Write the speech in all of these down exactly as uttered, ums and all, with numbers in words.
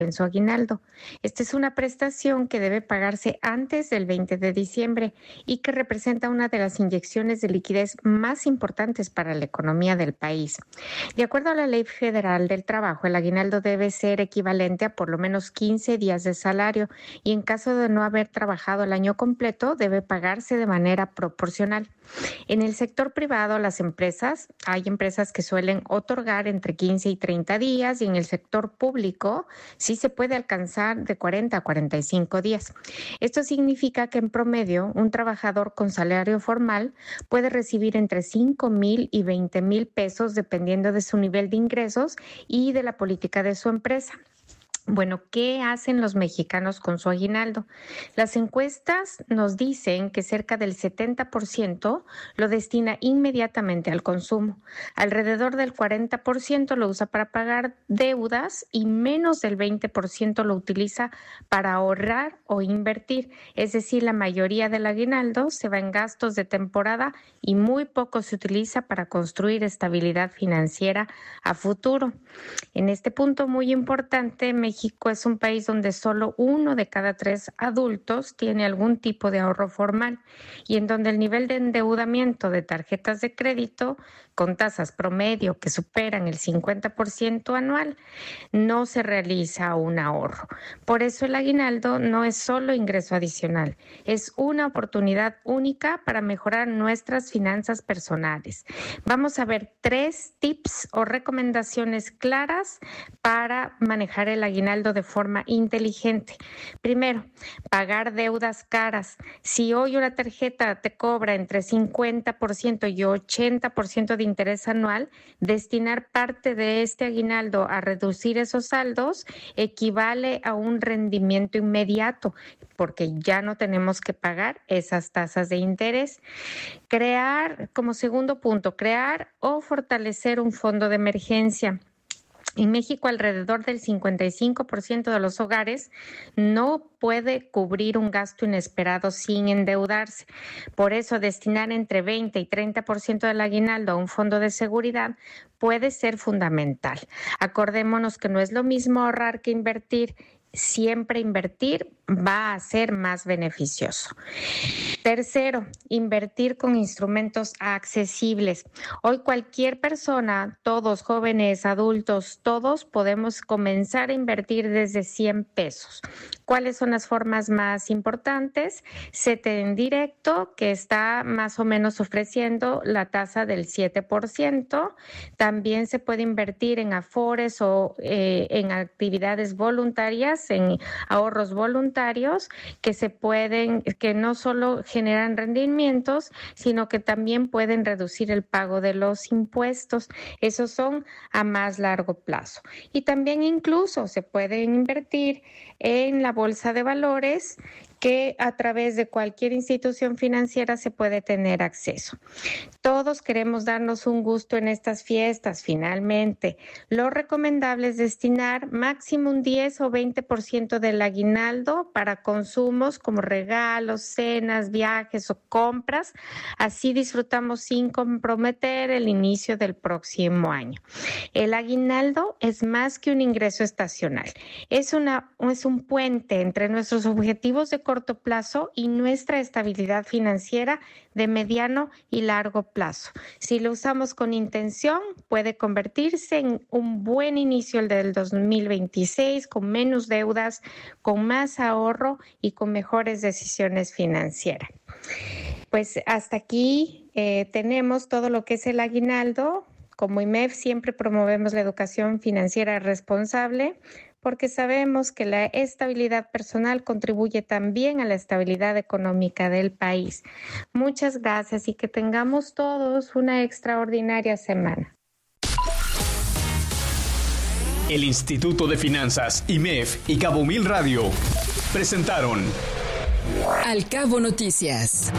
en su aguinaldo. Esta es una prestación que debe pagarse antes del veinte de diciembre y que representa una de las inyecciones de liquidez más importantes para la economía del país. De acuerdo a la Ley Federal del Trabajo, el aguinaldo debe ser equivalente a por lo menos quince días de salario y en caso de no haber trabajado el año completo, debe pagarse de manera proporcional. En el sector privado, las empresas, hay empresas que suelen otorgar entre quince y treinta días y en el sector público sí se puede alcanzar de cuarenta a cuarenta y cinco días. Esto significa que en promedio un trabajador con salario formal puede recibir entre cinco mil y veinte mil pesos dependiendo de su nivel de ingresos y de la política de su empresa. Bueno, ¿qué hacen los mexicanos con su aguinaldo? Las encuestas nos dicen que cerca del setenta por ciento lo destina inmediatamente al consumo. Alrededor del cuarenta por ciento lo usa para pagar deudas y menos del veinte por ciento lo utiliza para ahorrar o invertir. Es decir, la mayoría del aguinaldo se va en gastos de temporada y muy poco se utiliza para construir estabilidad financiera a futuro. En este punto muy importante, México es un país donde solo uno de cada tres adultos tiene algún tipo de ahorro formal y en donde el nivel de endeudamiento de tarjetas de crédito con tasas promedio que superan el cincuenta por ciento anual no se realiza un ahorro. Por eso el aguinaldo no es solo ingreso adicional, es una oportunidad única para mejorar nuestras finanzas personales. Vamos a ver tres tips o recomendaciones claras para manejar el aguinaldo de forma inteligente. Primero, pagar deudas caras. Si hoy una tarjeta te cobra entre cincuenta por ciento y ochenta por ciento de interés anual, destinar parte de este aguinaldo a reducir esos saldos equivale a un rendimiento inmediato, porque ya no tenemos que pagar esas tasas de interés. Crear, como segundo punto, crear o fortalecer un fondo de emergencia. En México, alrededor del cincuenta y cinco por ciento de los hogares no puede cubrir un gasto inesperado sin endeudarse. Por eso, destinar entre veinte y treinta por ciento del aguinaldo a un fondo de seguridad puede ser fundamental. Acordémonos que no es lo mismo ahorrar que invertir. Siempre invertir va a ser más beneficioso. Tercero, invertir con instrumentos accesibles. Hoy cualquier persona, todos jóvenes, adultos, todos podemos comenzar a invertir desde cien pesos. ¿Cuáles son las formas más importantes? C T en directo, que está más o menos ofreciendo la tasa del siete por ciento. También se puede invertir en afores o eh, en actividades voluntarias, en ahorros voluntarios que se pueden, que no solo generan rendimientos, sino que también pueden reducir el pago de los impuestos. Esos son a más largo plazo. Y también incluso se pueden invertir en la bolsa de valores, que a través de cualquier institución financiera se puede tener acceso. Todos queremos darnos un gusto en estas fiestas, finalmente. Lo recomendable es destinar máximo un diez o veinte por ciento del aguinaldo para consumos como regalos, cenas, viajes o compras. Así disfrutamos sin comprometer el inicio del próximo año. El aguinaldo es más que un ingreso estacional. Es, una, es un puente entre nuestros objetivos de corto plazo y nuestra estabilidad financiera de mediano y largo plazo. Si lo usamos con intención, puede convertirse en un buen inicio el del dos mil veintiséis, con menos deudas, con más ahorro y con mejores decisiones financieras. Pues hasta aquí eh, tenemos todo lo que es el aguinaldo. Como I M E F siempre promovemos la educación financiera responsable, porque sabemos que la estabilidad personal contribuye también a la estabilidad económica del país. Muchas gracias y que tengamos todos una extraordinaria semana. El Instituto de Finanzas, I M E F y Cabo Mil Radio presentaron Al Cabo Noticias.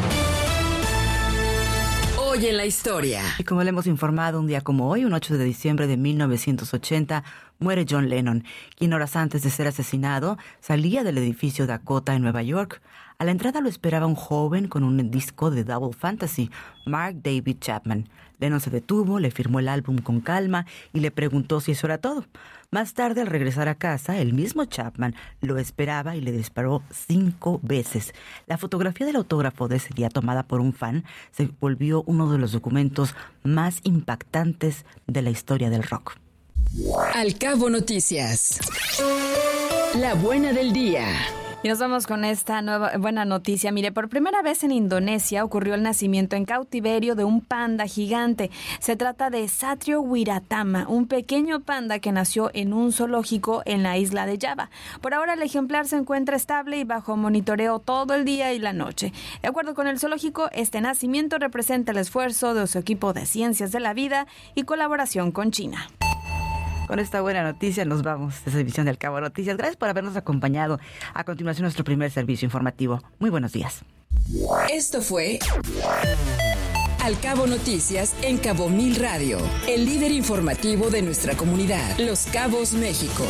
Hoy en la historia. Y como le hemos informado, un día como hoy, un ocho de diciembre de mil novecientos ochenta, muere John Lennon, quien horas antes de ser asesinado salía del edificio Dakota en Nueva York. A la entrada lo esperaba un joven con un disco de Double Fantasy, Mark David Chapman. Lennon se detuvo, le firmó el álbum con calma y le preguntó si eso era todo. Más tarde, al regresar a casa, el mismo Chapman lo esperaba y le disparó cinco veces. La fotografía del autógrafo de ese día, tomada por un fan, se volvió uno de los documentos más impactantes de la historia del rock. Al Cabo Noticias. La buena del día. Y nos vamos con esta nueva buena noticia. Mire, por primera vez en Indonesia ocurrió el nacimiento en cautiverio de un panda gigante. Se trata de Satrio Wiratama, un pequeño panda que nació en un zoológico en la isla de Java. Por ahora el ejemplar se encuentra estable y bajo monitoreo todo el día y la noche. De acuerdo con el zoológico, este nacimiento representa el esfuerzo de su equipo de ciencias de la vida y colaboración con China. Con esta buena noticia nos vamos de esa edición del Cabo Noticias. Gracias por habernos acompañado. A continuación, nuestro primer servicio informativo. Muy buenos días. Esto fue Al Cabo Noticias en Cabo Mil Radio, el líder informativo de nuestra comunidad, Los Cabos, México.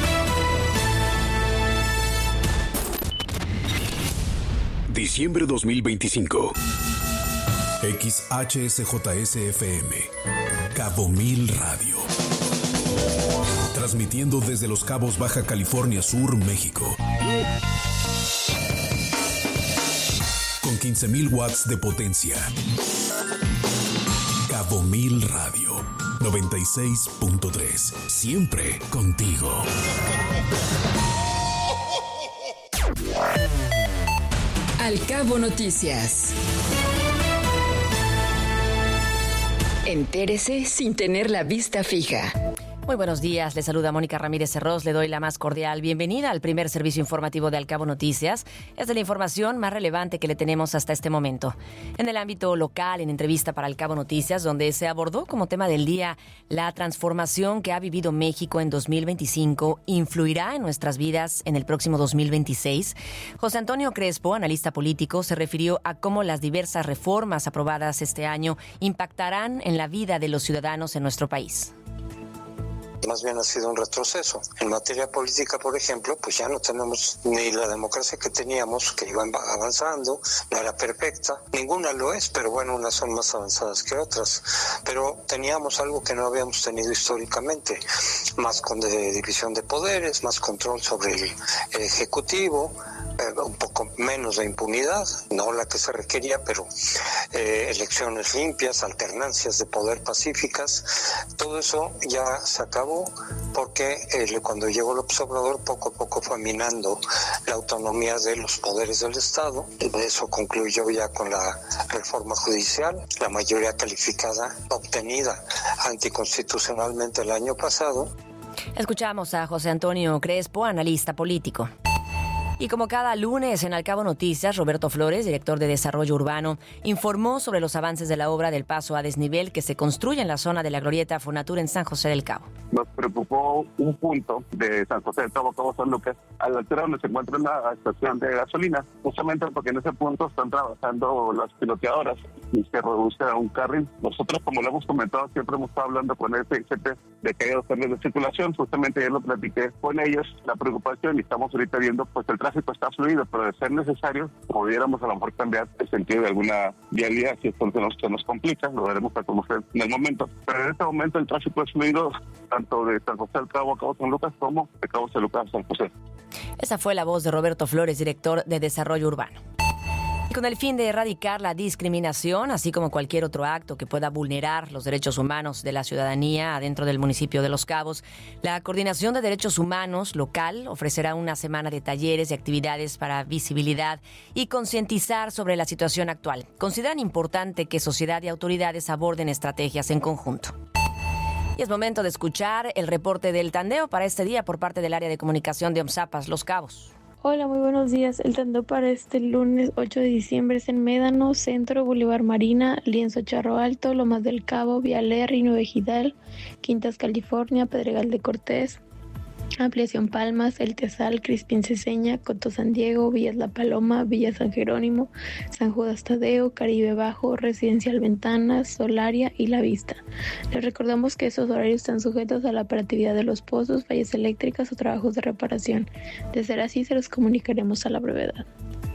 Diciembre dos mil veinticinco. X H S J S F M, Cabo Mil Radio. Transmitiendo desde Los Cabos, Baja California Sur, México. Con quince mil watts de potencia. Cabo Mil Radio, noventa y seis punto tres. Siempre contigo. Al Cabo Noticias. Entérese sin tener la vista fija. Muy buenos días, le saluda Mónica Ramírez Cerrós, le doy la más cordial bienvenida al primer servicio informativo de Al Cabo Noticias. Es de la información más relevante que le tenemos hasta este momento. En el ámbito local, en entrevista para Al Cabo Noticias, donde se abordó como tema del día la transformación que ha vivido México en dos mil veinticinco, influirá en nuestras vidas en el próximo dos mil veintiséis. José Antonio Crespo, analista político, se refirió a cómo las diversas reformas aprobadas este año impactarán en la vida de los ciudadanos en nuestro país. Más bien ha sido un retroceso. En materia política, por ejemplo, pues ya no tenemos ni la democracia que teníamos, que iba avanzando, no era perfecta, ninguna lo es, pero bueno, unas son más avanzadas que otras. Pero teníamos algo que no habíamos tenido históricamente, más con de división de poderes, más control sobre el ejecutivo, eh, un poco menos de impunidad, no la que se requería, pero eh, elecciones limpias, alternancias de poder pacíficas, todo eso ya se acabó. Porque eh, cuando llegó López Obrador poco a poco fue minando la autonomía de los poderes del Estado. Eso concluyó ya con la reforma judicial, la mayoría calificada obtenida anticonstitucionalmente el año pasado. Escuchamos a José Antonio Crespo, analista político. Y como cada lunes en Al Cabo Noticias, Roberto Flores, director de Desarrollo Urbano, informó sobre los avances de la obra del paso a desnivel que se construye en la zona de la glorieta Fonatur en San José del Cabo. Nos preocupó un punto de San José del Cabo, Cabo San Lucas, a la altura donde se encuentra una estación de gasolina, justamente porque en ese punto están trabajando las piloteadoras y se reduce a un carril. Nosotros, como lo hemos comentado, siempre hemos estado hablando con el S I C P de que hay dos carriles de circulación. Justamente ayer lo platiqué con ellos, la preocupación, y estamos ahorita viendo pues el tráfico está fluido, pero de ser necesario, pudiéramos a lo mejor cambiar el sentido de alguna vialidad, si esto nos, se nos complica, lo veremos a conocer en el momento. Pero en este momento el tráfico es fluido tanto de San José del Cabo a Cabo San Lucas como de Cabo San Lucas a San José. Esa fue la voz de Roberto Flores, director de Desarrollo Urbano. Y con el fin de erradicar la discriminación, así como cualquier otro acto que pueda vulnerar los derechos humanos de la ciudadanía adentro del municipio de Los Cabos, la Coordinación de Derechos Humanos local ofrecerá una semana de talleres y actividades para visibilidad y concientizar sobre la situación actual. Consideran importante que sociedad y autoridades aborden estrategias en conjunto. Y es momento de escuchar el reporte del tandeo para este día por parte del área de comunicación de OMSAPAS Los Cabos. Hola, muy buenos días. El tandeo para este lunes ocho de diciembre es en Médano, Centro, Boulevard Marina, Lienzo Charro Alto, Lomas del Cabo, Vía Lerri, Nueva Ejidal, Quintas California, Pedregal de Cortés, Ampliación Palmas, El Tesal, Crispín Ceseña, Coto San Diego, Villas La Paloma, Villa San Jerónimo, San Judas Tadeo, Caribe Bajo, Residencial Ventanas, Solaria y La Vista. Les recordamos que esos horarios están sujetos a la operatividad de los pozos, fallas eléctricas o trabajos de reparación. De ser así, se los comunicaremos a la brevedad.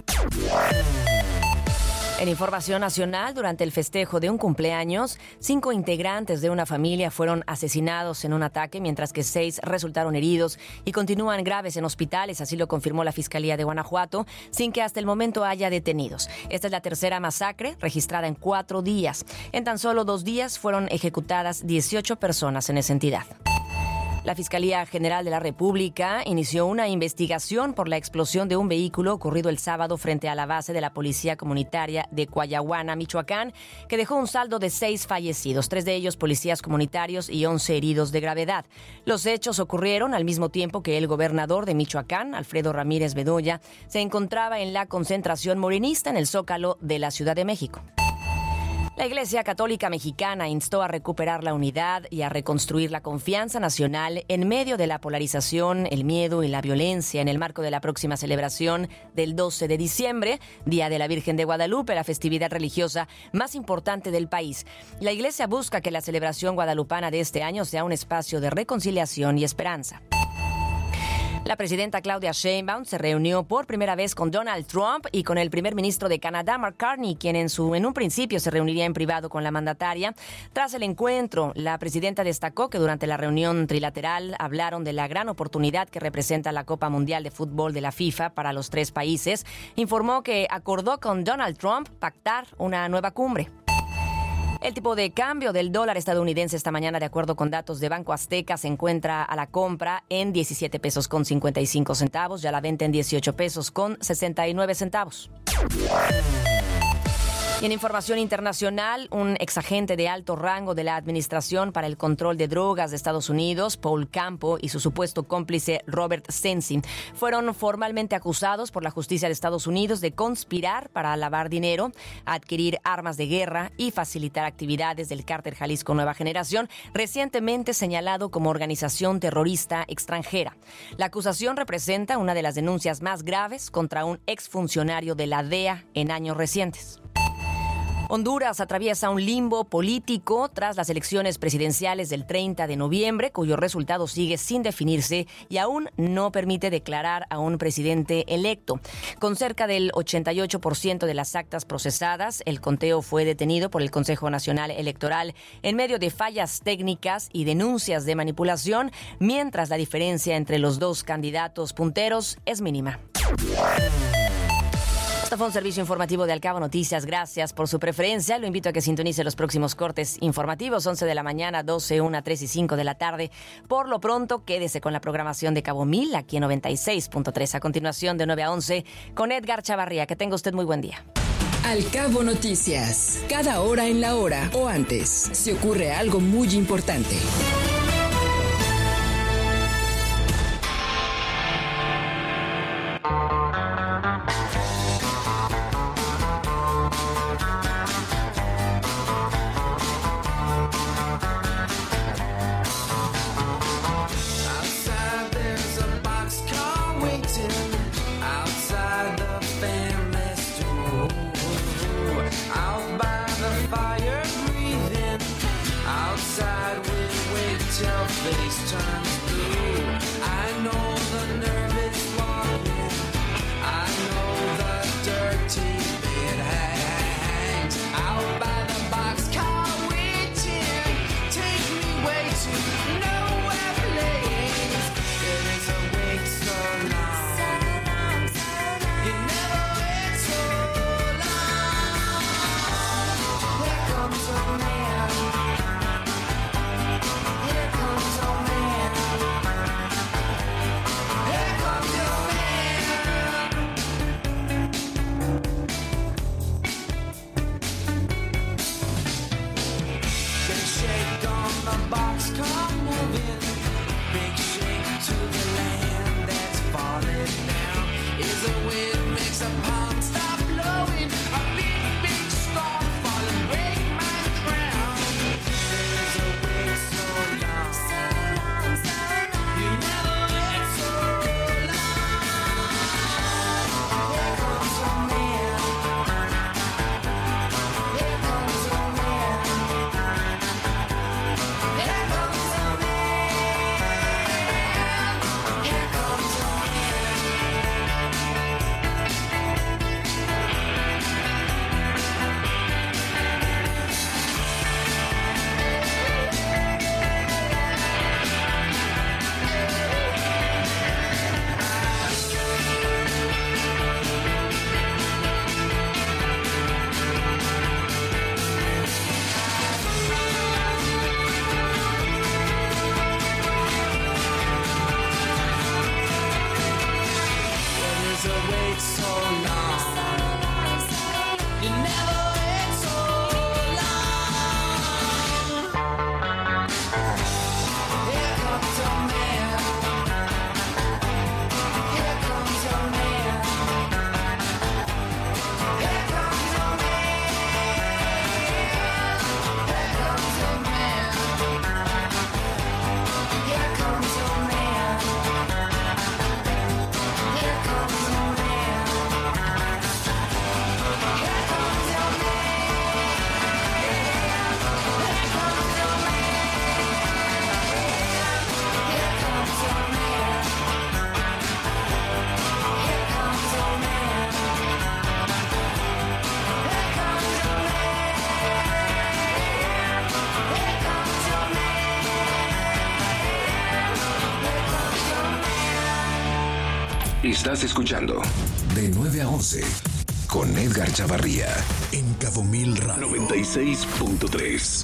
En información nacional, durante el festejo de un cumpleaños, cinco integrantes de una familia fueron asesinados en un ataque, mientras que seis resultaron heridos y continúan graves en hospitales, así lo confirmó la Fiscalía de Guanajuato, sin que hasta el momento haya detenidos. Esta es la tercera masacre registrada en cuatro días. En tan solo dos días fueron ejecutadas dieciocho personas en esa entidad. La Fiscalía General de la República inició una investigación por la explosión de un vehículo ocurrido el sábado frente a la base de la Policía Comunitaria de Cuayaguana, Michoacán, que dejó un saldo de seis fallecidos, tres de ellos policías comunitarios y once heridos de gravedad. Los hechos ocurrieron al mismo tiempo que el gobernador de Michoacán, Alfredo Ramírez Bedoya, se encontraba en la concentración morenista en el Zócalo de la Ciudad de México. La Iglesia Católica Mexicana instó a recuperar la unidad y a reconstruir la confianza nacional en medio de la polarización, el miedo y la violencia en el marco de la próxima celebración del doce de diciembre, Día de la Virgen de Guadalupe, la festividad religiosa más importante del país. La Iglesia busca que la celebración guadalupana de este año sea un espacio de reconciliación y esperanza. La presidenta Claudia Sheinbaum se reunió por primera vez con Donald Trump y con el primer ministro de Canadá, Mark Carney, quien en, su, en un principio se reuniría en privado con la mandataria. Tras el encuentro, la presidenta destacó que durante la reunión trilateral hablaron de la gran oportunidad que representa la Copa Mundial de Fútbol de la FIFA para los tres países. Informó que acordó con Donald Trump pactar una nueva cumbre. El tipo de cambio del dólar estadounidense esta mañana, de acuerdo con datos de Banco Azteca, se encuentra a la compra en diecisiete pesos con cincuenta y cinco centavos, ya a la venta en dieciocho pesos con sesenta y nueve centavos. Y en información internacional, un exagente de alto rango de la Administración para el Control de Drogas de Estados Unidos, Paul Campo, y su supuesto cómplice Robert Sensin fueron formalmente acusados por la justicia de Estados Unidos de conspirar para lavar dinero, adquirir armas de guerra y facilitar actividades del cártel Jalisco Nueva Generación, recientemente señalado como organización terrorista extranjera. La acusación representa una de las denuncias más graves contra un exfuncionario de la D E A en años recientes. Honduras atraviesa un limbo político tras las elecciones presidenciales del treinta de noviembre, cuyo resultado sigue sin definirse y aún no permite declarar a un presidente electo. Con cerca del ochenta y ocho por ciento de las actas procesadas, el conteo fue detenido por el Consejo Nacional Electoral en medio de fallas técnicas y denuncias de manipulación, mientras la diferencia entre los dos candidatos punteros es mínima. Este fue un servicio informativo de Al Cabo Noticias. Gracias por su preferencia. Lo invito a que sintonice los próximos cortes informativos, once de la mañana, doce, una, tres y cinco de la tarde. Por lo pronto, quédese con la programación de Cabo Mil, aquí en noventa y seis punto tres. A continuación, de nueve a once, con Edgar Chavarría. Que tenga usted muy buen día. Al Cabo Noticias. Cada hora en la hora o antes, se ocurre algo muy importante. face turns blue. I know the nerve is walking Estás escuchando De nueve a once con Edgar Chavarría en Cabo Mil Radio noventa y seis punto tres.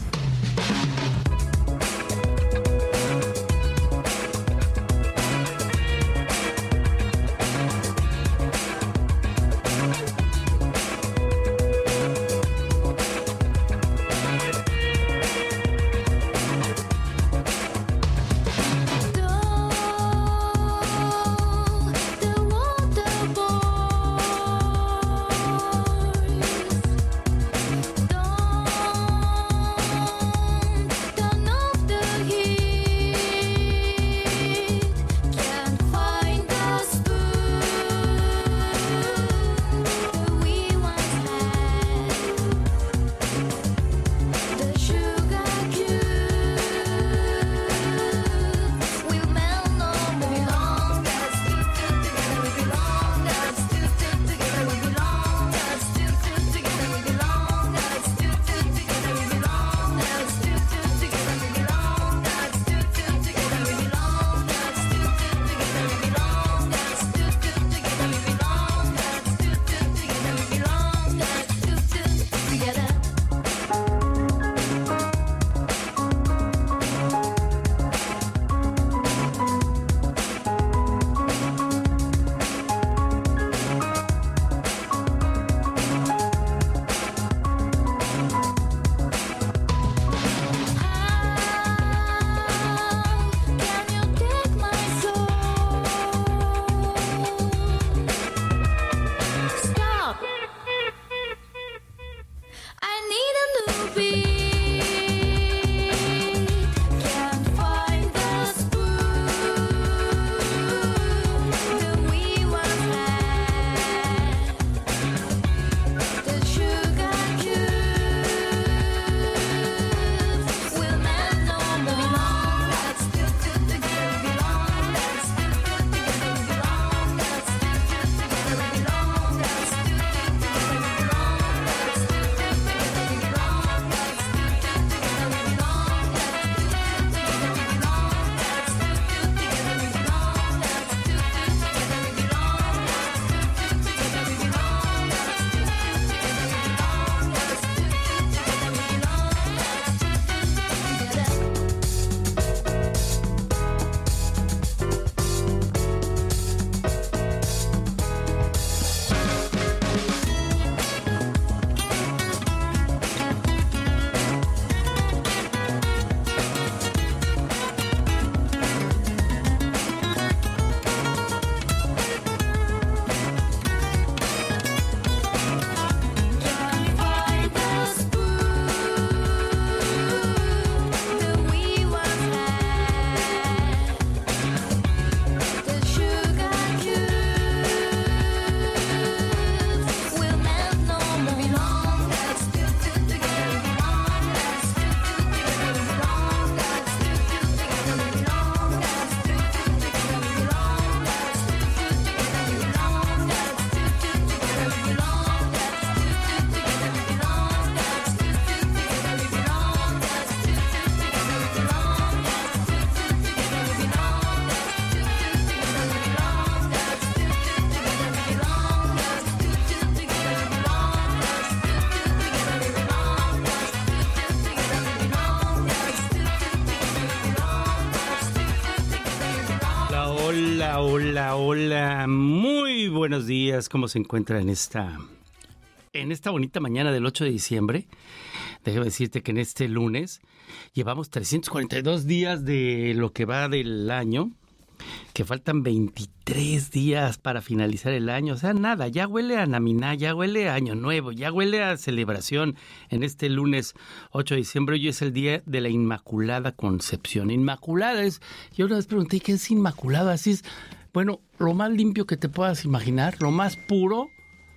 Hola, muy buenos días. ¿Cómo se encuentra en esta, en esta bonita mañana del ocho de diciembre? Déjame decirte que en este lunes llevamos trescientos cuarenta y dos días de lo que va del año, que faltan veintitrés días para finalizar el año. O sea, nada, ya huele a Navidad, ya huele a Año Nuevo, ya huele a celebración en este lunes ocho de diciembre. Hoy es el día de la Inmaculada Concepción. Inmaculada es, yo una vez pregunté, ¿qué es Inmaculada? Así es, bueno, lo más limpio que te puedas imaginar, lo más puro,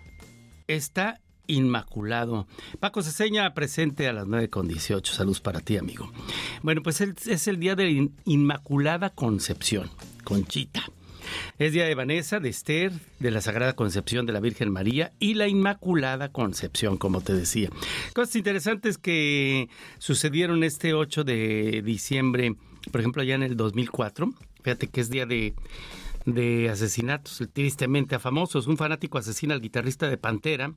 está inmaculado. Paco Ceseña, presente a las nueve con dieciocho. Saludos para ti, amigo. Bueno, pues es el día de la Inmaculada Concepción. Conchita. Es día de Vanessa, de Esther, de la Sagrada Concepción de la Virgen María y la Inmaculada Concepción, como te decía. Cosas interesantes que sucedieron este ocho de diciembre, por ejemplo, allá en el dos mil cuatro. Fíjate que es día de, de asesinatos, tristemente a famosos. Un fanático asesina al guitarrista de Pantera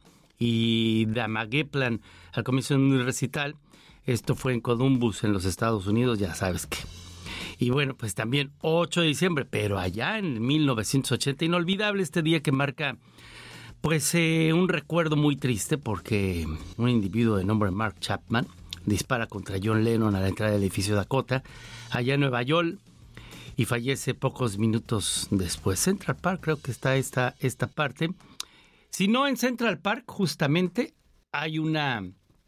y Damageplan al comienzo de un recital. Esto fue en Columbus, en los Estados Unidos, ya sabes qué. Y bueno, pues también ocho de diciembre, pero allá en mil novecientos ochenta, inolvidable este día que marca pues eh, un recuerdo muy triste, porque un individuo de nombre Mark Chapman dispara contra John Lennon a la entrada del edificio Dakota, allá en Nueva York, y fallece pocos minutos después. Central Park, creo que está esta, esta parte. Si no, en Central Park justamente hay una,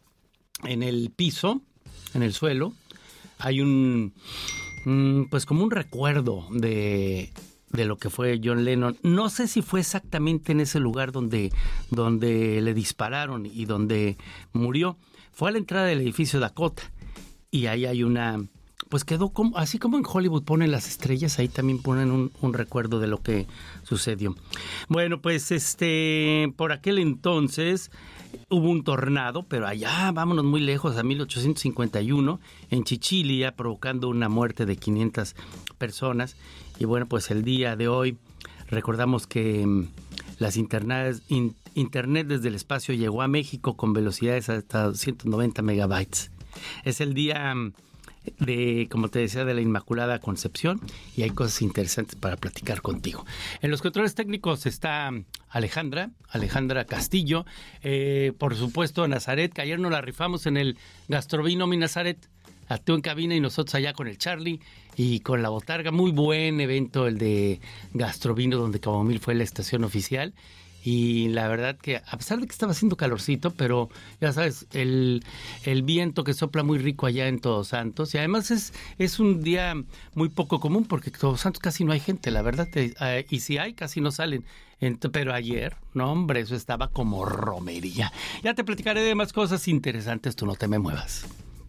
en el piso, en el suelo, hay un, pues como un recuerdo de, de lo que fue John Lennon. No sé si fue exactamente en ese lugar donde, donde le dispararon y donde murió. Fue a la entrada del edificio Dakota y ahí hay una, pues quedó como, así como en Hollywood ponen las estrellas, ahí también ponen un, un recuerdo de lo que sucedió. Bueno, pues este, por aquel entonces hubo un tornado, pero allá, vámonos muy lejos, a mil ochocientos cincuenta y uno, en Chichilia, provocando una muerte de quinientas personas. Y bueno, pues el día de hoy recordamos que um, las internet, in, internet desde el espacio llegó a México con velocidades hasta ciento noventa megabytes. Es el día um, de, como te decía, de la Inmaculada Concepción, y hay cosas interesantes para platicar contigo. En los controles técnicos está Alejandra, Alejandra Castillo, eh, por supuesto Nazaret, que ayer nos la rifamos en el Gastrovino, mi Nazaret, a tú en cabina y nosotros allá con el Charlie y con la Botarga. Muy buen evento el de Gastrovino, donde Cabo Mil fue la estación oficial. Y la verdad que a pesar de que estaba haciendo calorcito, pero ya sabes, el, el viento que sopla muy rico allá en Todos Santos. Y además es, es un día muy poco común, porque en Todos Santos casi no hay gente, la verdad. Eh, y si hay, casi no salen. Ent- pero ayer, no hombre, eso estaba como romería. Ya te platicaré de más cosas interesantes, tú no te me muevas.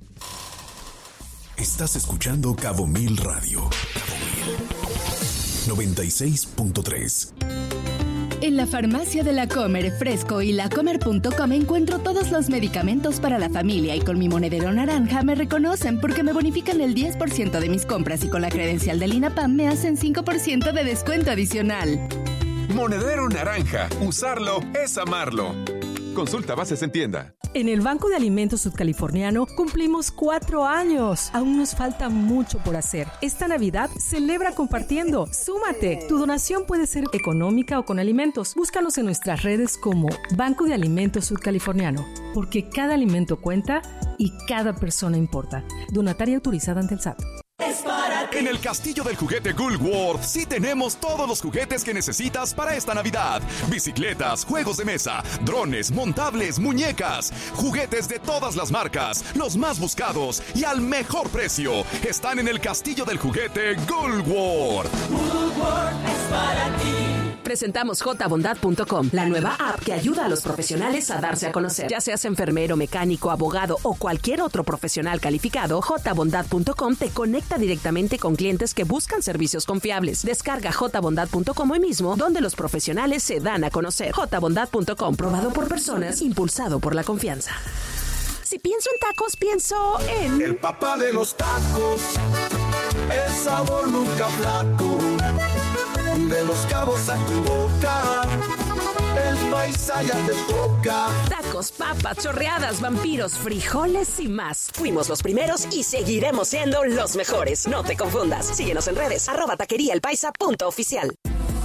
Estás escuchando Cabo Mil Radio. Cabo Mil noventa y seis punto tres. En la farmacia de La Comer Fresco y lacomer punto com encuentro todos los medicamentos para la familia, y con mi monedero naranja me reconocen porque me bonifican el diez por ciento de mis compras, y con la credencial del INAPAM me hacen cinco por ciento de descuento adicional. Monedero naranja. Usarlo es amarlo. Consulta bases en tienda. En el Banco de Alimentos Sudcaliforniano cumplimos cuatro años. Aún nos falta mucho por hacer. Esta Navidad celebra compartiendo. ¡Súmate! Tu donación puede ser económica o con alimentos. Búscanos en nuestras redes como Banco de Alimentos Sudcaliforniano. Porque cada alimento cuenta y cada persona importa. Donataria autorizada ante el S A T. Es para ti. En el Castillo del Juguete Gulworth sí tenemos todos los juguetes que necesitas para esta Navidad. Bicicletas, juegos de mesa, drones, montables, muñecas, juguetes de todas las marcas, los más buscados y al mejor precio. Están en el Castillo del Juguete Gulworth. Gulworth es para ti. Presentamos j bondad punto com, la nueva app que ayuda a los profesionales a darse a conocer. Ya seas enfermero, mecánico, abogado o cualquier otro profesional calificado, j bondad punto com te conecta directamente con clientes que buscan servicios confiables. Descarga j bondad punto com hoy mismo, donde los profesionales se dan a conocer. j bondad punto com, probado por personas, impulsado por la confianza. Si pienso en tacos, pienso en... El papá de los tacos, el sabor nunca flaco. De Los Cabos a tu boca, el paisa ya te toca. Tacos, papas, chorreadas, vampiros, frijoles y más. Fuimos los primeros y seguiremos siendo los mejores. No te confundas. Síguenos en redes, arroba taquería el paisa punto oficial.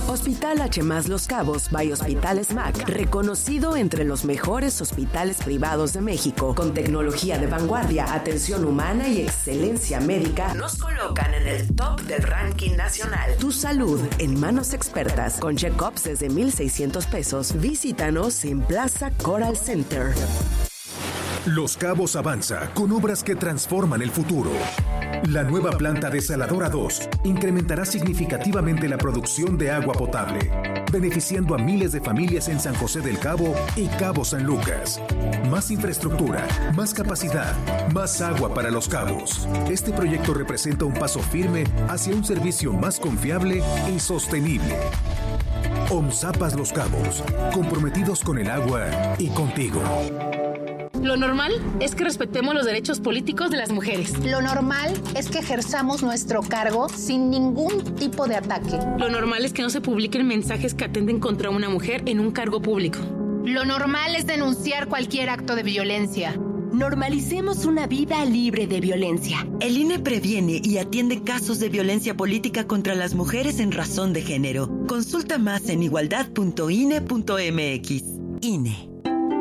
Hospital H más Los Cabos by Hospital S M A C, reconocido entre los mejores hospitales privados de México, con tecnología de vanguardia, atención humana y excelencia médica, nos colocan en el top del ranking nacional. Tu salud en manos expertas, con check-ups desde mil seiscientos pesos. Visítanos en Plaza Coral Center. Los Cabos avanza con obras que transforman el futuro. La nueva planta desaladora dos incrementará significativamente la producción de agua potable, beneficiando a miles de familias en San José del Cabo y Cabo San Lucas. Más infraestructura, más capacidad, más agua para Los Cabos. Este proyecto representa un paso firme hacia un servicio más confiable y sostenible. OMSAPAS Los Cabos, comprometidos con el agua y contigo. Lo normal es que respetemos los derechos políticos de las mujeres. Lo normal es que ejerzamos nuestro cargo sin ningún tipo de ataque. Lo normal es que no se publiquen mensajes que atenten contra una mujer en un cargo público. Lo normal es denunciar cualquier acto de violencia. Normalicemos una vida libre de violencia. El I N E previene y atiende casos de violencia política contra las mujeres en razón de género. Consulta más en igualdad punto I N E punto M X. I N E.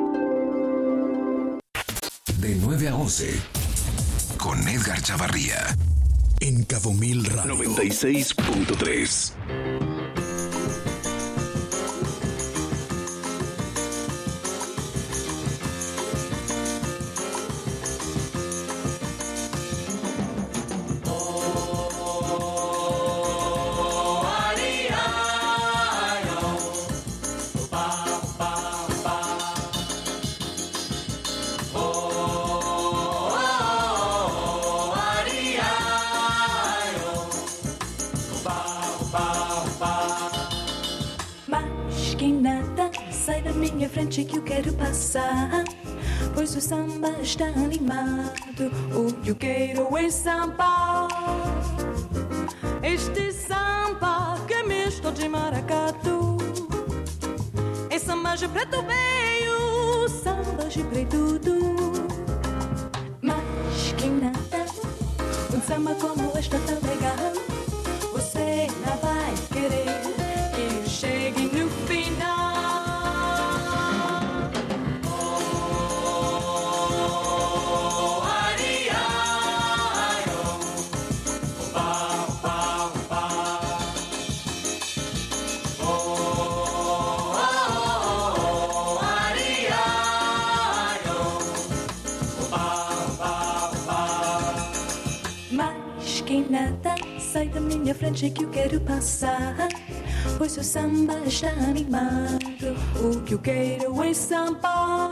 De nueve a once, con Edgar Chavarría, en Cabo Mil Radio noventa y seis punto tres. Sai da minha frente que eu quero passar, pois o samba está animado. O que eu quero é samba, este samba que é misto de maracatu. É samba de preto veio, samba de preto tudo. Mas que nada, um samba como este é tão legal. Você não vai querer que eu chegue no final. Sai da minha frente que eu quero passar, pois o samba está animado. O que eu quero é samba,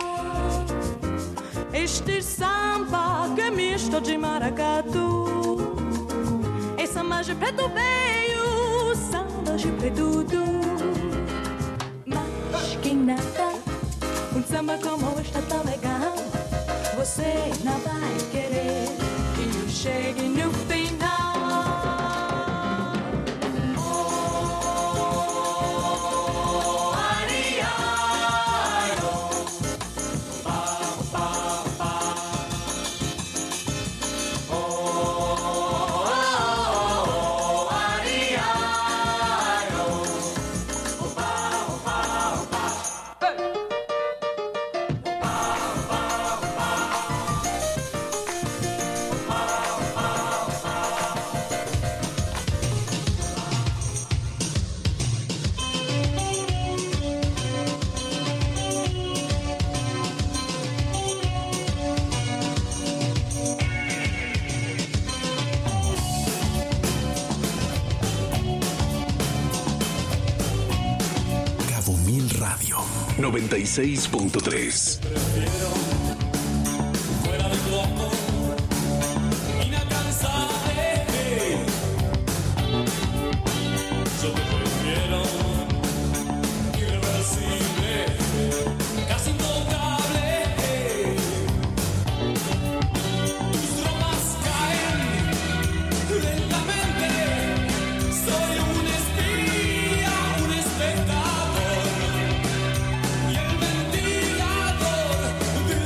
este samba que é misto de maracatu. É samba de preto veio, samba de preto tudo. Mas que nada, um samba como este tão legal. Você não vai querer que eu chegue no final. noventa y seis punto tres. Fuera de globo, inalcanzable. Yo te prefiero irreversible, casi intocable. Tus bromas caen lentamente. Soy un espía, un espectador. Y el ventilador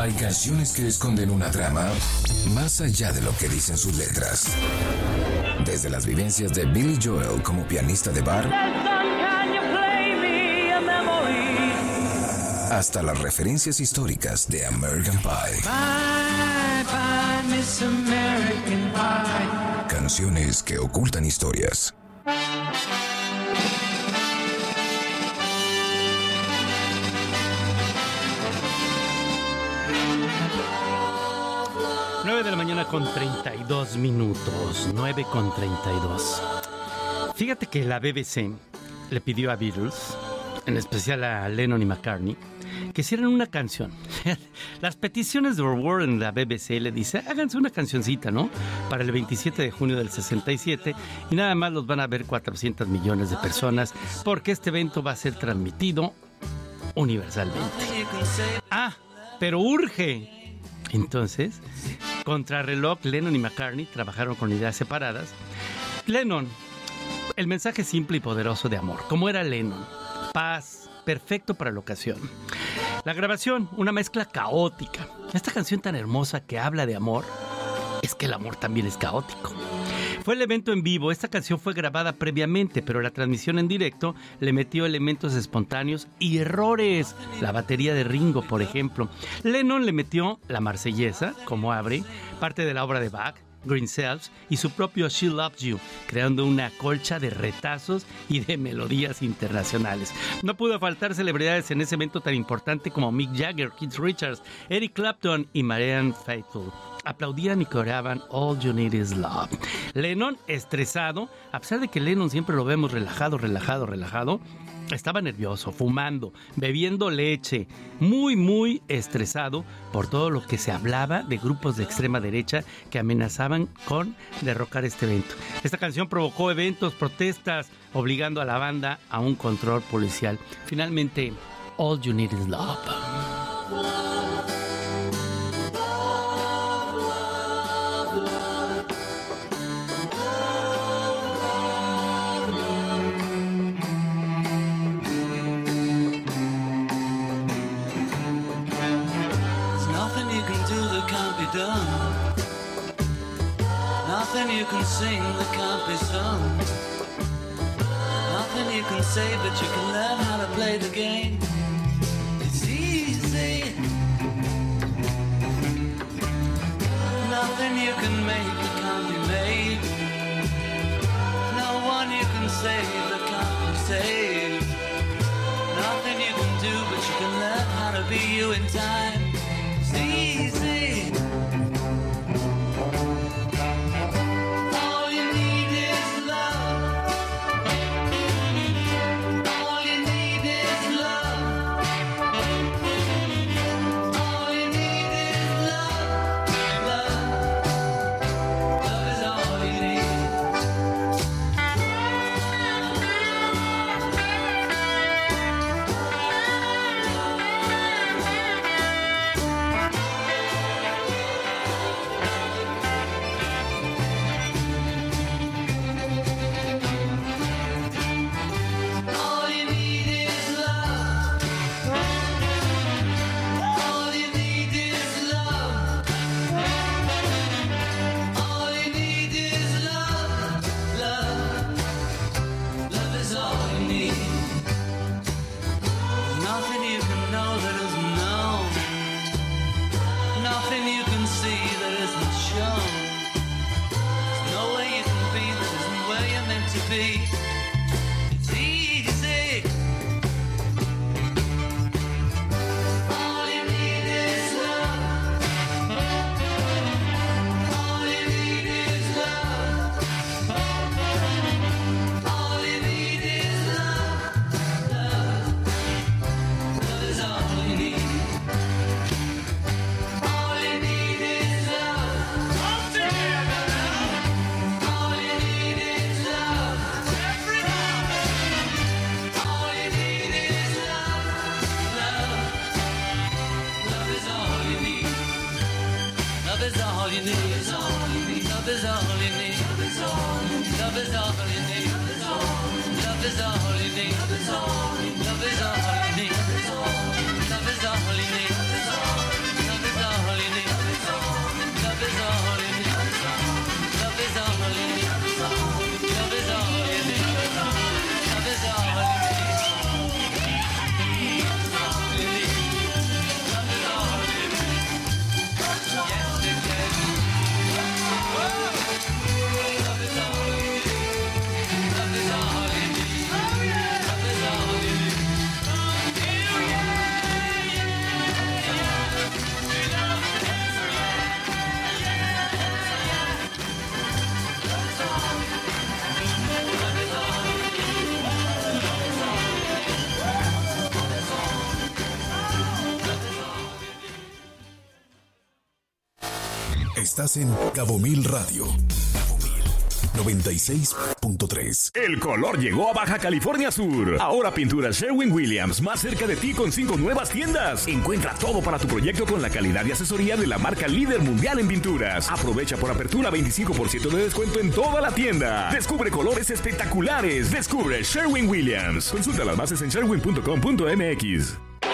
Hay canciones que esconden una trama más allá de lo que dicen sus letras. Desde las vivencias de Billy Joel como pianista de bar hasta las referencias históricas de American Pie. Bye, bye, Miss American Pie. Canciones que ocultan historias. nueve de la mañana con treinta y dos minutos. nueve con treinta y dos. Fíjate que la B B C le pidió a Beatles, en especial a Lennon y McCartney, que hicieran una canción. Las peticiones de Ward en la B B C le dice, háganse una cancioncita, ¿no? Para el veintisiete de junio del sesenta y siete, y nada más los van a ver cuatrocientos millones de personas, porque este evento va a ser transmitido universalmente. Ah, pero urge. Entonces, contrarreloj, Lennon y McCartney trabajaron con ideas separadas. Lennon, el mensaje simple y poderoso de amor, como era Lennon, paz, perfecto para la ocasión. La grabación, una mezcla caótica. Esta canción tan hermosa que habla de amor, es que el amor también es caótico. Fue el evento en vivo, esta canción fue grabada previamente, pero la transmisión en directo le metió elementos espontáneos y errores. La batería de Ringo, por ejemplo. Lennon le metió la Marsellesa, como abre, parte de la obra de Bach, Green Cells, y su propio She Loves You, creando una colcha de retazos y de melodías internacionales. No pudo faltar celebridades en ese evento tan importante como Mick Jagger, Keith Richards, Eric Clapton y Marianne Faithfull. Aplaudían y coreaban All You Need Is Love. Lennon, estresado, a pesar de que Lennon siempre lo vemos relajado, relajado, relajado, estaba nervioso, fumando, bebiendo leche, muy, muy estresado por todo lo que se hablaba de grupos de extrema derecha que amenazaban con derrocar este evento. Esta canción provocó eventos, protestas, obligando a la banda a un control policial. Finalmente, All You Need Is Love. Nothing you can sing that can't be sung. Nothing you can say, but you can learn how to play the game. It's easy. Nothing you can make that can't be made. No one you can save that can't be saved. Nothing you can do, but you can learn how to be you in time. It's easy. Estás en Cabo Mil Radio. noventa y seis punto tres. El color llegó a Baja California Sur. Ahora Pinturas Sherwin-Williams, más cerca de ti con cinco nuevas tiendas. Encuentra todo para tu proyecto con la calidad y asesoría de la marca líder mundial en pinturas. Aprovecha por apertura veinticinco por ciento de descuento en toda la tienda. Descubre colores espectaculares. Descubre Sherwin-Williams. Consulta las bases en sherwin punto com punto m x.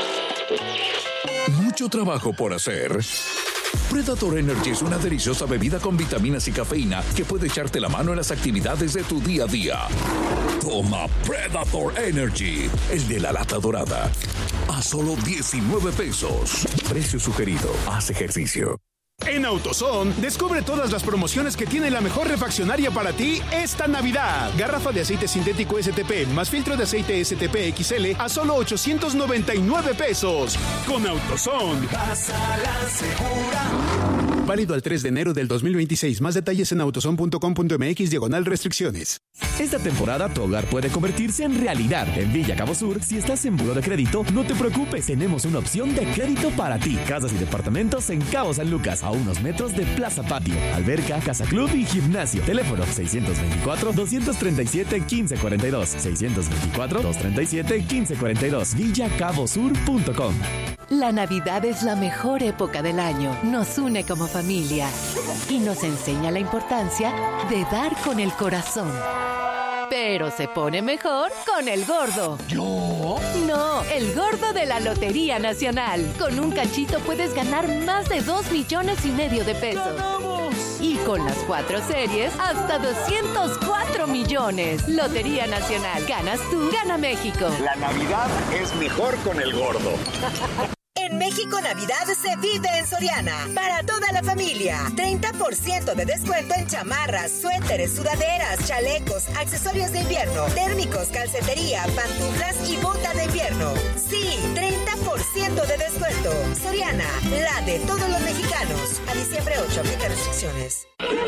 Mucho trabajo por hacer. Predator Energy es una deliciosa bebida con vitaminas y cafeína que puede echarte la mano en las actividades de tu día a día. Toma Predator Energy, el de la lata dorada, a solo diecinueve pesos. Precio sugerido. Haz ejercicio. En AutoZone, descubre todas las promociones que tiene la mejor refaccionaria para ti esta Navidad. Garrafa de aceite sintético S T P más filtro de aceite S T P X L a solo ochocientos noventa y nueve pesos. Con AutoZone. Pásala segura. Válido al tres de enero del dos mil veintiséis. Más detalles en autozone punto com punto m x diagonal restricciones. Esta temporada tu hogar puede convertirse en realidad. En Villa Cabo Sur, si estás en buro de crédito, no te preocupes, tenemos una opción de crédito para ti. Casas y departamentos en Cabo San Lucas, a unos metros de Plaza Patio, alberca, casa club y gimnasio. Teléfono seiscientos veinticuatro, doscientos treinta y siete, quince cuarenta y dos. seiscientos veinticuatro, doscientos treinta y siete, quince cuarenta y dos. villa cabo sur punto com. La Navidad es la mejor época del año. Nos une como familia y nos enseña la importancia de dar con el corazón. Pero se pone mejor con el gordo. ¿Yo? No, el gordo de la Lotería Nacional. Con un cachito puedes ganar más de dos millones y medio de pesos. ¡Ganamos! Y con las cuatro series, hasta doscientos cuatro millones. Lotería Nacional. Ganas tú, gana México. La Navidad es mejor con el gordo. En México, Navidad se vive en Soriana. Para toda la familia. treinta por ciento de descuento en chamarras, suéteres, sudaderas, chalecos, accesorios de invierno, térmicos, calcetería, pantuflas y bota de invierno. Sí, treinta por ciento de descuento. Soriana, la de todos los mexicanos. A diciembre ocho, aplica restricciones.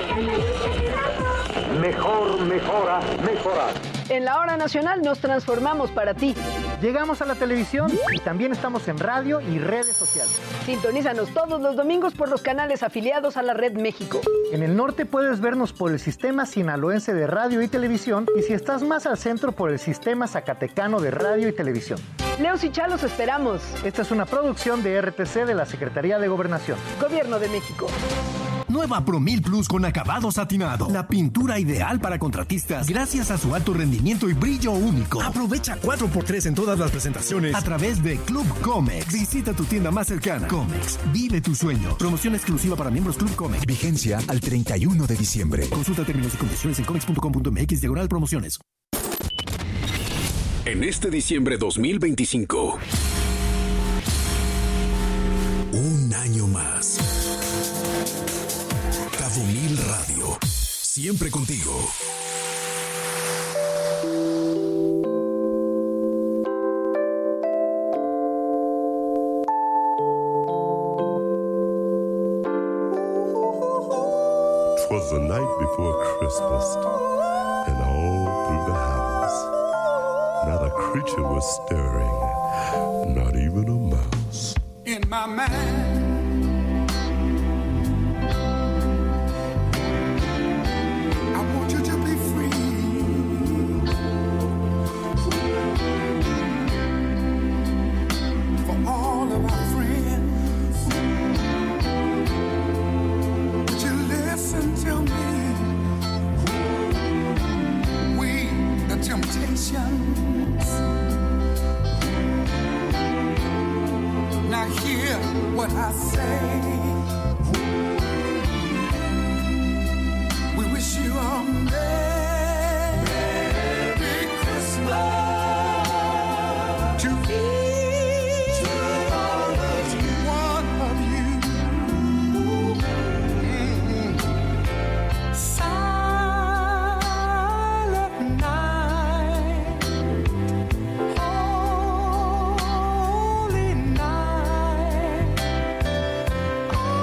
Mejor, mejora, mejorar. En la hora nacional nos transformamos para ti. Llegamos a la televisión y también estamos en radio y redes sociales. Sintonízanos todos los domingos por los canales afiliados a la Red México. En el norte puedes vernos por el sistema sinaloense de radio y televisión y si estás más al centro por el sistema zacatecano de radio y televisión. Leos y Chalos esperamos. Esta es una producción de R T C de la Secretaría de Gobernación. Gobierno de México. Nueva Promil Plus con acabado satinado. La pintura ideal para contratistas gracias a su alto rendimiento y brillo único. Aprovecha cuatro por tres en todas las presentaciones a través de Club Comex. Visita tu tienda más cercana. Comex, vive tu sueño. Promoción exclusiva para miembros Club Comex. Vigencia al treinta y uno de diciembre. Consulta términos y condiciones en comex punto com punto m x diagonal promociones. En este diciembre dos mil veinticinco. Un año más. Cabo Mil Radio. Siempre contigo. Twas the night before Christmas, and all through the house, not a creature was stirring, not even a mouse. In my mind, I want you to be free for all of our friends. Would you listen to me? We, the Temptations. Now hear what I say. We wish you a Merry Christmas to each one of you. One of you. Mm-hmm. Silent night. Holy night.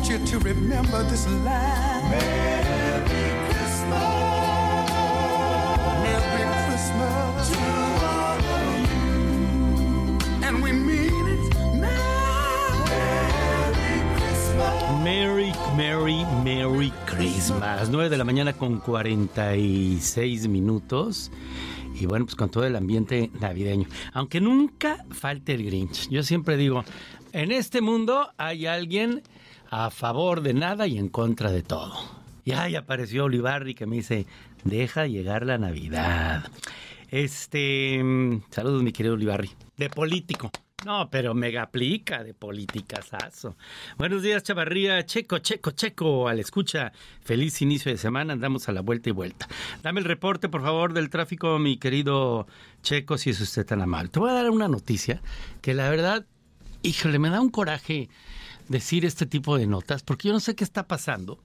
want you to remember this line. Merry Christmas. Merry Christmas to all of you. And we mean it now. Merry Christmas. Merry, Merry, Merry Christmas. nueve de la mañana con cuarenta y seis minutos. Y bueno, pues con todo el ambiente navideño. Aunque nunca falte el Grinch. Yo siempre digo, en este mundo hay alguien a favor de nada y en contra de todo. Y ahí apareció Olivarri que me dice, deja llegar la Navidad. Este, saludos mi querido Olivarri. De político. No, pero mega aplica de politicazazo. Buenos días, Chavarría. Checo, checo, checo. A la escucha. Feliz inicio de semana. Andamos a la vuelta y vuelta. Dame el reporte, por favor, del tráfico, mi querido Checo, si es usted tan amable. Te voy a dar una noticia que la verdad, híjole, me da un coraje decir este tipo de notas, porque yo no sé qué está pasando.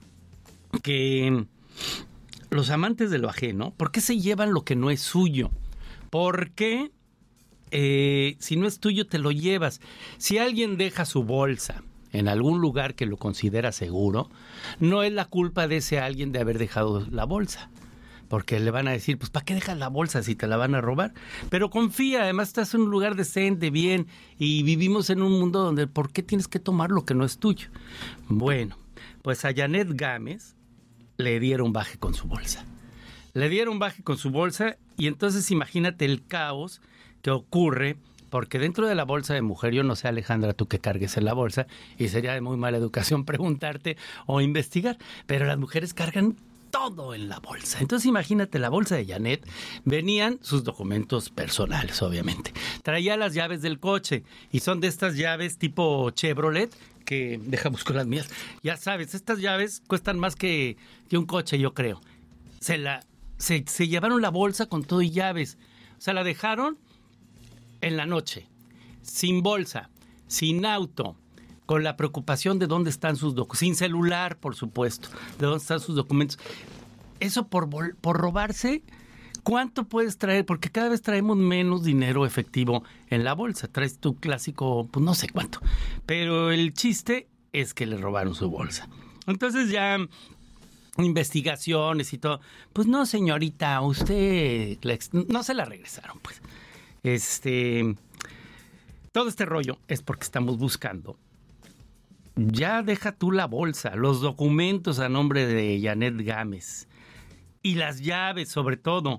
Que los amantes de lo ajeno, ¿por qué se llevan lo que no es suyo? ¿Por qué? Eh, si no es tuyo te lo llevas. Si alguien deja su bolsa en algún lugar que lo considera seguro, no es la culpa de ese alguien de haber dejado la bolsa, porque le van a decir, pues ¿para qué dejas la bolsa si te la van a robar? Pero confía, además estás en un lugar decente, bien, y vivimos en un mundo donde ¿por qué tienes que tomar lo que no es tuyo? Bueno, pues a Janet Gámez le dieron baje con su bolsa. Le dieron baje con su bolsa y entonces imagínate el caos que ocurre, porque dentro de la bolsa de mujer, yo no sé, Alejandra, tú que cargues en la bolsa, y sería de muy mala educación preguntarte o investigar, pero las mujeres cargan todo en la bolsa. Entonces imagínate la bolsa de Janet, venían sus documentos personales, obviamente. Traía las llaves del coche, y son de estas llaves tipo Chevrolet, que, deja buscar las mías, ya sabes, estas llaves cuestan más que, que un coche, yo creo. Se, la, se, se llevaron la bolsa con todo y llaves, o sea, la dejaron en la noche, sin bolsa, sin auto, con la preocupación de dónde están sus documentos, sin celular, por supuesto, de dónde están sus documentos. Eso por, por robarse, ¿cuánto puedes traer? Porque cada vez traemos menos dinero efectivo en la bolsa. Traes tu clásico, pues no sé cuánto. Pero el chiste es que le robaron su bolsa. Entonces ya investigaciones y todo. Pues no, señorita, usted no se la regresaron, pues. Este, todo este rollo es porque estamos buscando. Ya deja tú la bolsa, los documentos a nombre de Janet Gámez y las llaves sobre todo,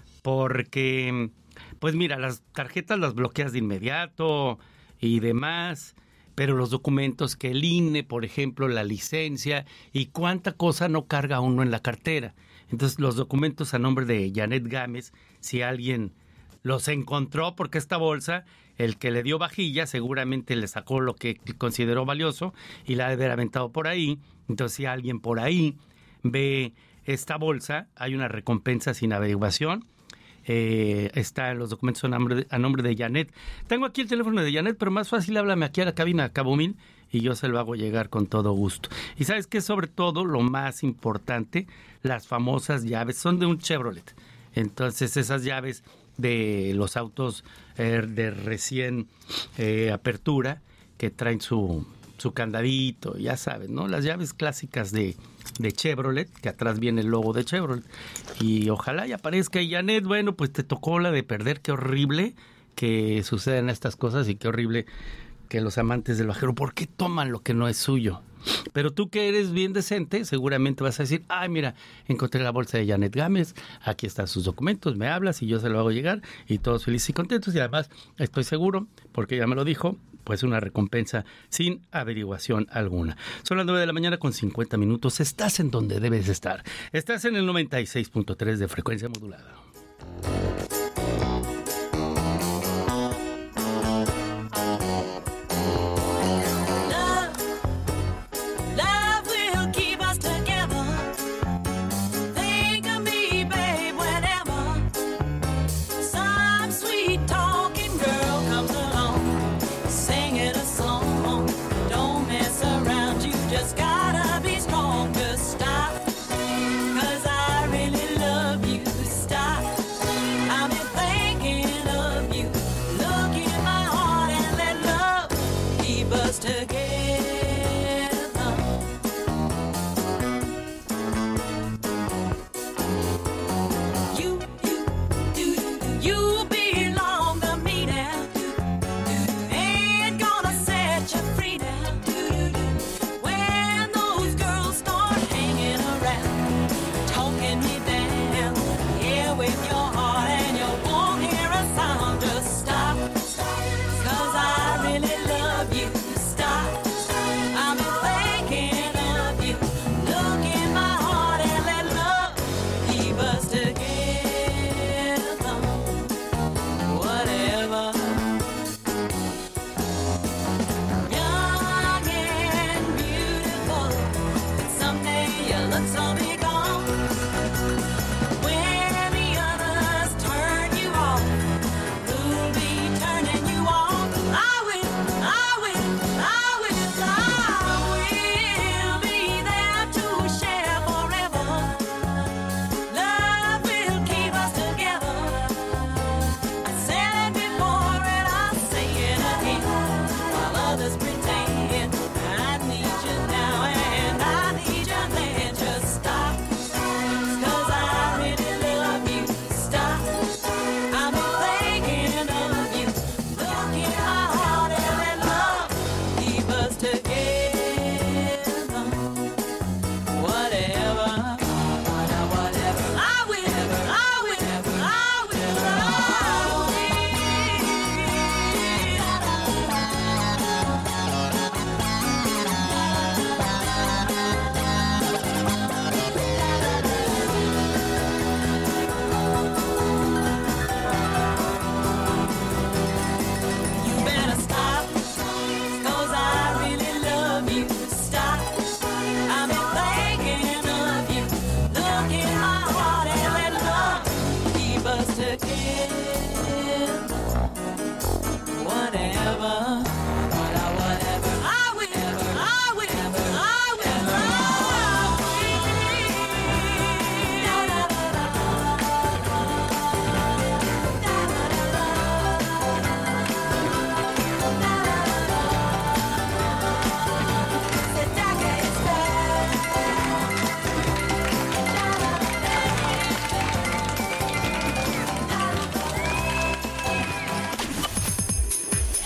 porque, pues mira, las tarjetas las bloqueas de inmediato y demás, pero los documentos que el I N E, por ejemplo, la licencia y cuánta cosa no carga uno en la cartera. Entonces los documentos a nombre de Janet Gámez, si alguien los encontró, porque esta bolsa, el que le dio vajilla seguramente le sacó lo que consideró valioso y la ha de haber aventado por ahí. Entonces, si alguien por ahí ve esta bolsa, hay una recompensa sin averiguación. Eh, está en los documentos a nombre, de, a nombre de Janet. Tengo aquí el teléfono de Janet, pero más fácil, háblame aquí a la cabina, Cabo Mil, y yo se lo hago llegar con todo gusto. Y ¿sabes qué? Sobre todo, lo más importante, las famosas llaves son de un Chevrolet. Entonces, esas llaves de los autos eh, de recién eh, apertura que traen su, su candadito, ya sabes, ¿no? Las llaves clásicas de, de Chevrolet, que atrás viene el logo de Chevrolet. Y ojalá ya aparezca. Y Janet, bueno, pues te tocó la de perder. Qué horrible que sucedan estas cosas y qué horrible que los amantes del bajero, ¿por qué toman lo que no es suyo? Pero tú que eres bien decente, seguramente vas a decir, ay, mira, encontré la bolsa de Janet Gámez, aquí están sus documentos, me hablas y yo se lo hago llegar y todos felices y contentos. Y además estoy seguro, porque ya me lo dijo, pues una recompensa sin averiguación alguna. Son las nueve de la mañana con cincuenta minutos. Estás en donde debes estar. Estás en el noventa y seis punto tres de frecuencia modulada. Stop, 'cause I really love you. Stop.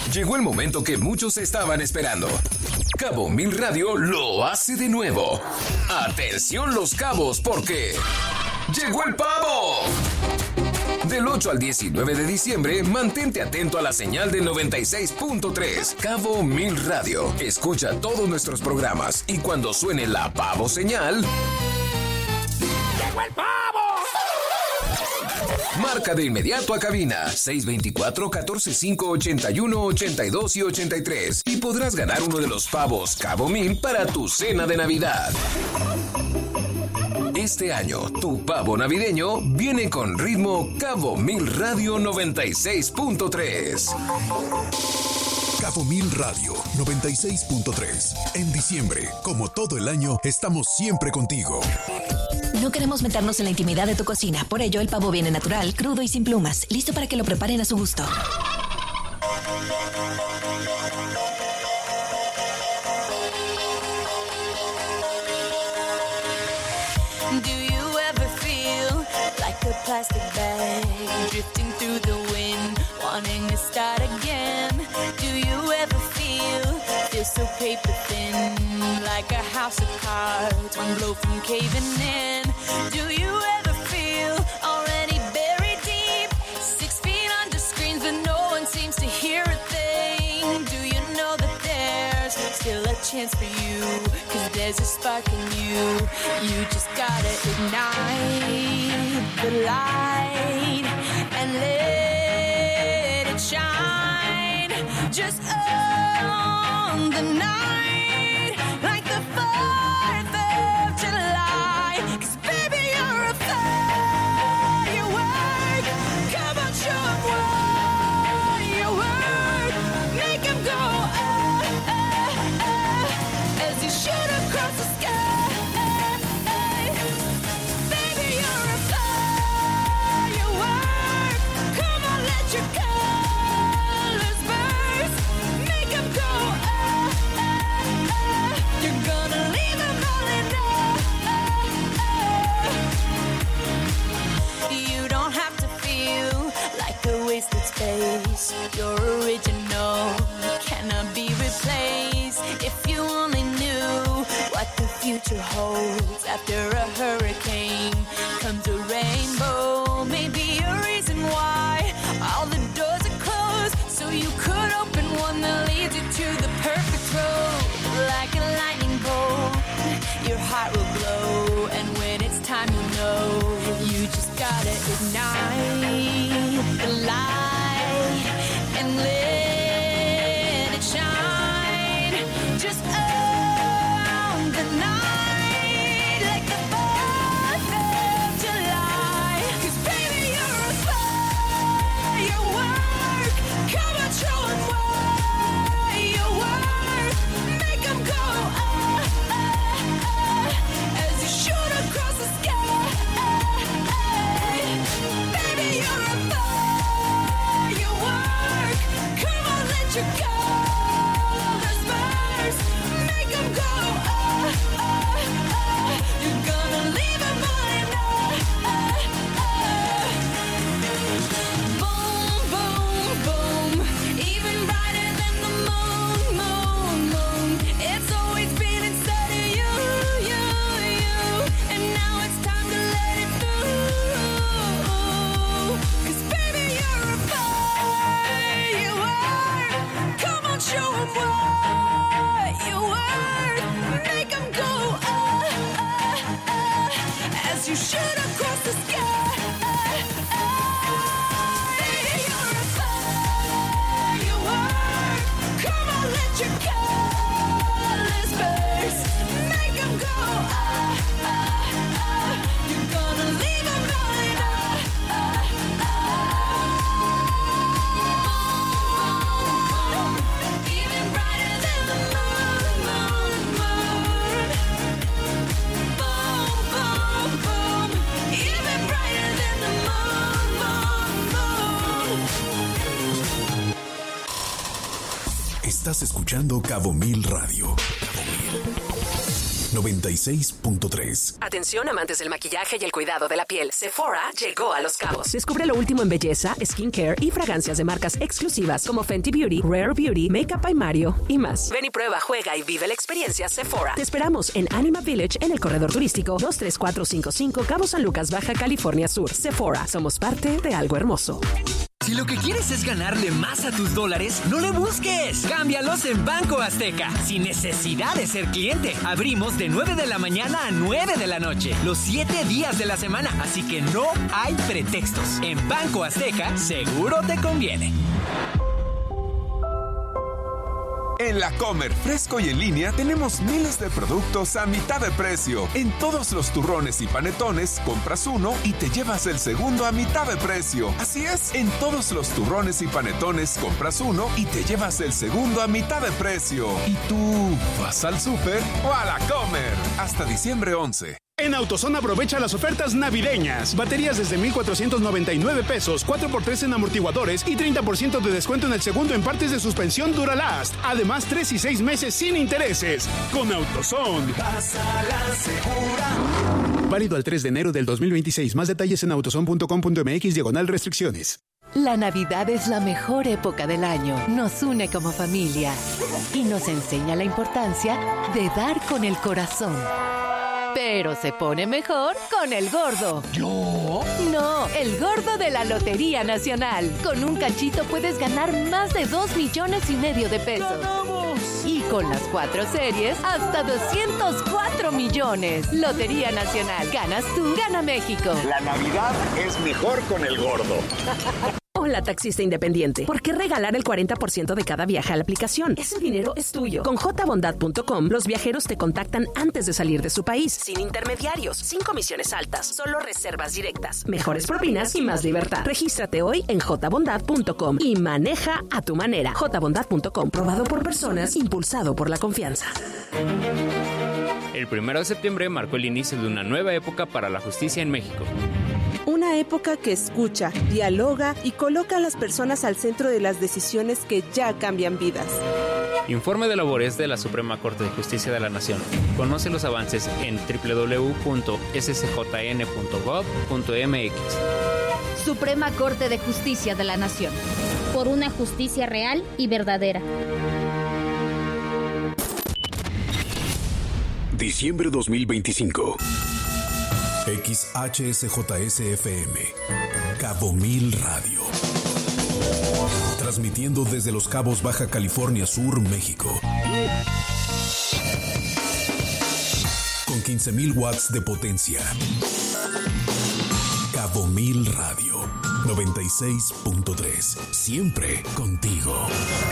Llegó el momento que muchos estaban esperando. Cabo Mil Radio lo hace de nuevo. Atención Los Cabos, porque ¡llegó el pavo! Del ocho al diecinueve de diciembre, mantente atento a la señal de noventa y seis punto tres, Cabo Mil Radio. Escucha todos nuestros programas y cuando suene la pavo señal... ¡Llegó el pavo! Marca de inmediato a cabina seis dos cuatro, uno cuatro cinco, ocho uno, ocho dos y ochenta y tres y podrás ganar uno de los pavos Cabo Mil para tu cena de Navidad. Este año, tu pavo navideño viene con ritmo Cabo Mil Radio noventa y seis punto tres. Cabo Mil Radio noventa y seis punto tres. En diciembre, como todo el año, estamos siempre contigo. No queremos meternos en la intimidad de tu cocina, por ello el pavo viene natural, crudo y sin plumas, listo para que lo preparen a su gusto. Do you ever feel like a plastic bag drifting through the wind, wanting to start again? Do you ever feel feel so paper thin, like a house of cards, one blow from caving in? Do you ever feel already buried deep, six feet under screens but no one seems to hear a thing? Do you know that there's still a chance for you, cause there's a spark in you, you just gotta ignite the light and let it shine, just on the night, like the fourth of July, cause baby you're a firework, come on show 'em what you work, make 'em go ah, ah, ah, as you shoot across the sky. Baby you're a firework, come on let your colors burst, make 'em go ah, ah, ah, you're gonna leave 'em all in ah. You don't have to feel like a wasted space, you're original, cannot be replaced. If you only knew what the future holds, after a hurricane comes a rainbow, maybe a reason why all the doors are closed, so you could open one that leads you to the perfect road. Like a lightning bolt, your heart will glow, and when it's time you know, you just gotta ignite the light and let it shine, just on the night, like the fourth of July, cause baby you're a firework, come on show 'em what you work, make 'em go ah, ah, ah, as you shoot across the sky. Baby you're a firework, come on let your colors burst, make 'em go ah, ah, ah, you're gonna leave 'em all in ah, ah, ah. Boom, boom, boom, even brighter than the moon, moon, moon, it's always been inside of you, you, you, and now it's time to let it through, cause baby you're a firework, come on show 'em what you work, make 'em go ah, ah, ah, as you shoot across the sky. Baby you're a firework, come on let your colors burst, make 'em go ah, ah, ah, you're gonna leave 'em all in ah, ah, ah. Even brighter than the moon, moon, moon. Boom, boom, boom, even brighter than the moon, moon, moon. Estás escuchando Cabo Mil Radio. noventa y seis punto tres. Atención amantes del maquillaje y el cuidado de la piel. Sephora llegó a Los Cabos. Descubre lo último en belleza, skincare y fragancias de marcas exclusivas como Fenty Beauty, Rare Beauty, Makeup by Mario y más. Ven y prueba, juega y vive la experiencia Sephora. Te esperamos en Anima Village en el corredor turístico dos tres cuatro cinco cinco Cabo San Lucas, Baja California Sur. Sephora, somos parte de algo hermoso. Si lo que quieres es ganarle más a tus dólares, no le busques. Cámbialos en Banco Azteca, sin necesidad de ser cliente. Abrimos de nueve de la mañana a nueve de la noche, los siete días de la semana. Así que no hay pretextos. En Banco Azteca, seguro te conviene. En La Comer, fresco y en línea, tenemos miles de productos a mitad de precio. En todos los turrones y panetones, compras uno y te llevas el segundo a mitad de precio. Así es, en todos los turrones y panetones, compras uno y te llevas el segundo a mitad de precio. ¿Y tú vas al súper o a La Comer? Hasta diciembre once. En AutoZone aprovecha las ofertas navideñas. Baterías desde mil cuatrocientos noventa y nueve pesos, cuatro por tres en amortiguadores y treinta por ciento de descuento en el segundo en partes de suspensión Duralast. Además, tres y seis meses sin intereses. Con AutoZone. Pásala segura. Válido al tres de enero del dos mil veintiséis. Más detalles en autozone punto com punto m x diagonal restricciones. La Navidad es la mejor época del año. Nos une como familia y nos enseña la importancia de dar con el corazón. Pero se pone mejor con el gordo. ¿Yo? No, el gordo de la Lotería Nacional. Con un cachito puedes ganar más de dos millones y medio de pesos. ¡Ganamos! Y con las cuatro series, hasta doscientos cuatro millones. Lotería Nacional. Ganas tú, gana México. La Navidad es mejor con el gordo. Hola, taxista independiente. ¿Por qué regalar el cuarenta por ciento de cada viaje a la aplicación? Ese dinero es tuyo. Con j bondad punto com, los viajeros te contactan antes de salir de su país, sin intermediarios, sin comisiones altas, solo reservas directas, mejores propinas y más libertad. Regístrate hoy en j bondad punto com y maneja a tu manera. j bondad punto com, probado por personas, impulsado por la confianza. El primero de septiembre marcó el inicio de una nueva época para la justicia en México. Una época que escucha, dialoga y coloca a las personas al centro de las decisiones que ya cambian vidas. Informe de labores de la Suprema Corte de Justicia de la Nación. Conoce los avances en doble u doble u doble u punto s c j n punto gov punto m x. Suprema Corte de Justicia de la Nación. Por una justicia real y verdadera. Diciembre dos mil veinticinco. X H S J S F M, Cabo Mil Radio. Transmitiendo desde Los Cabos, Baja California Sur, México. Con quince mil watts de potencia. Cabo Mil Radio, noventa y seis punto tres. Siempre contigo.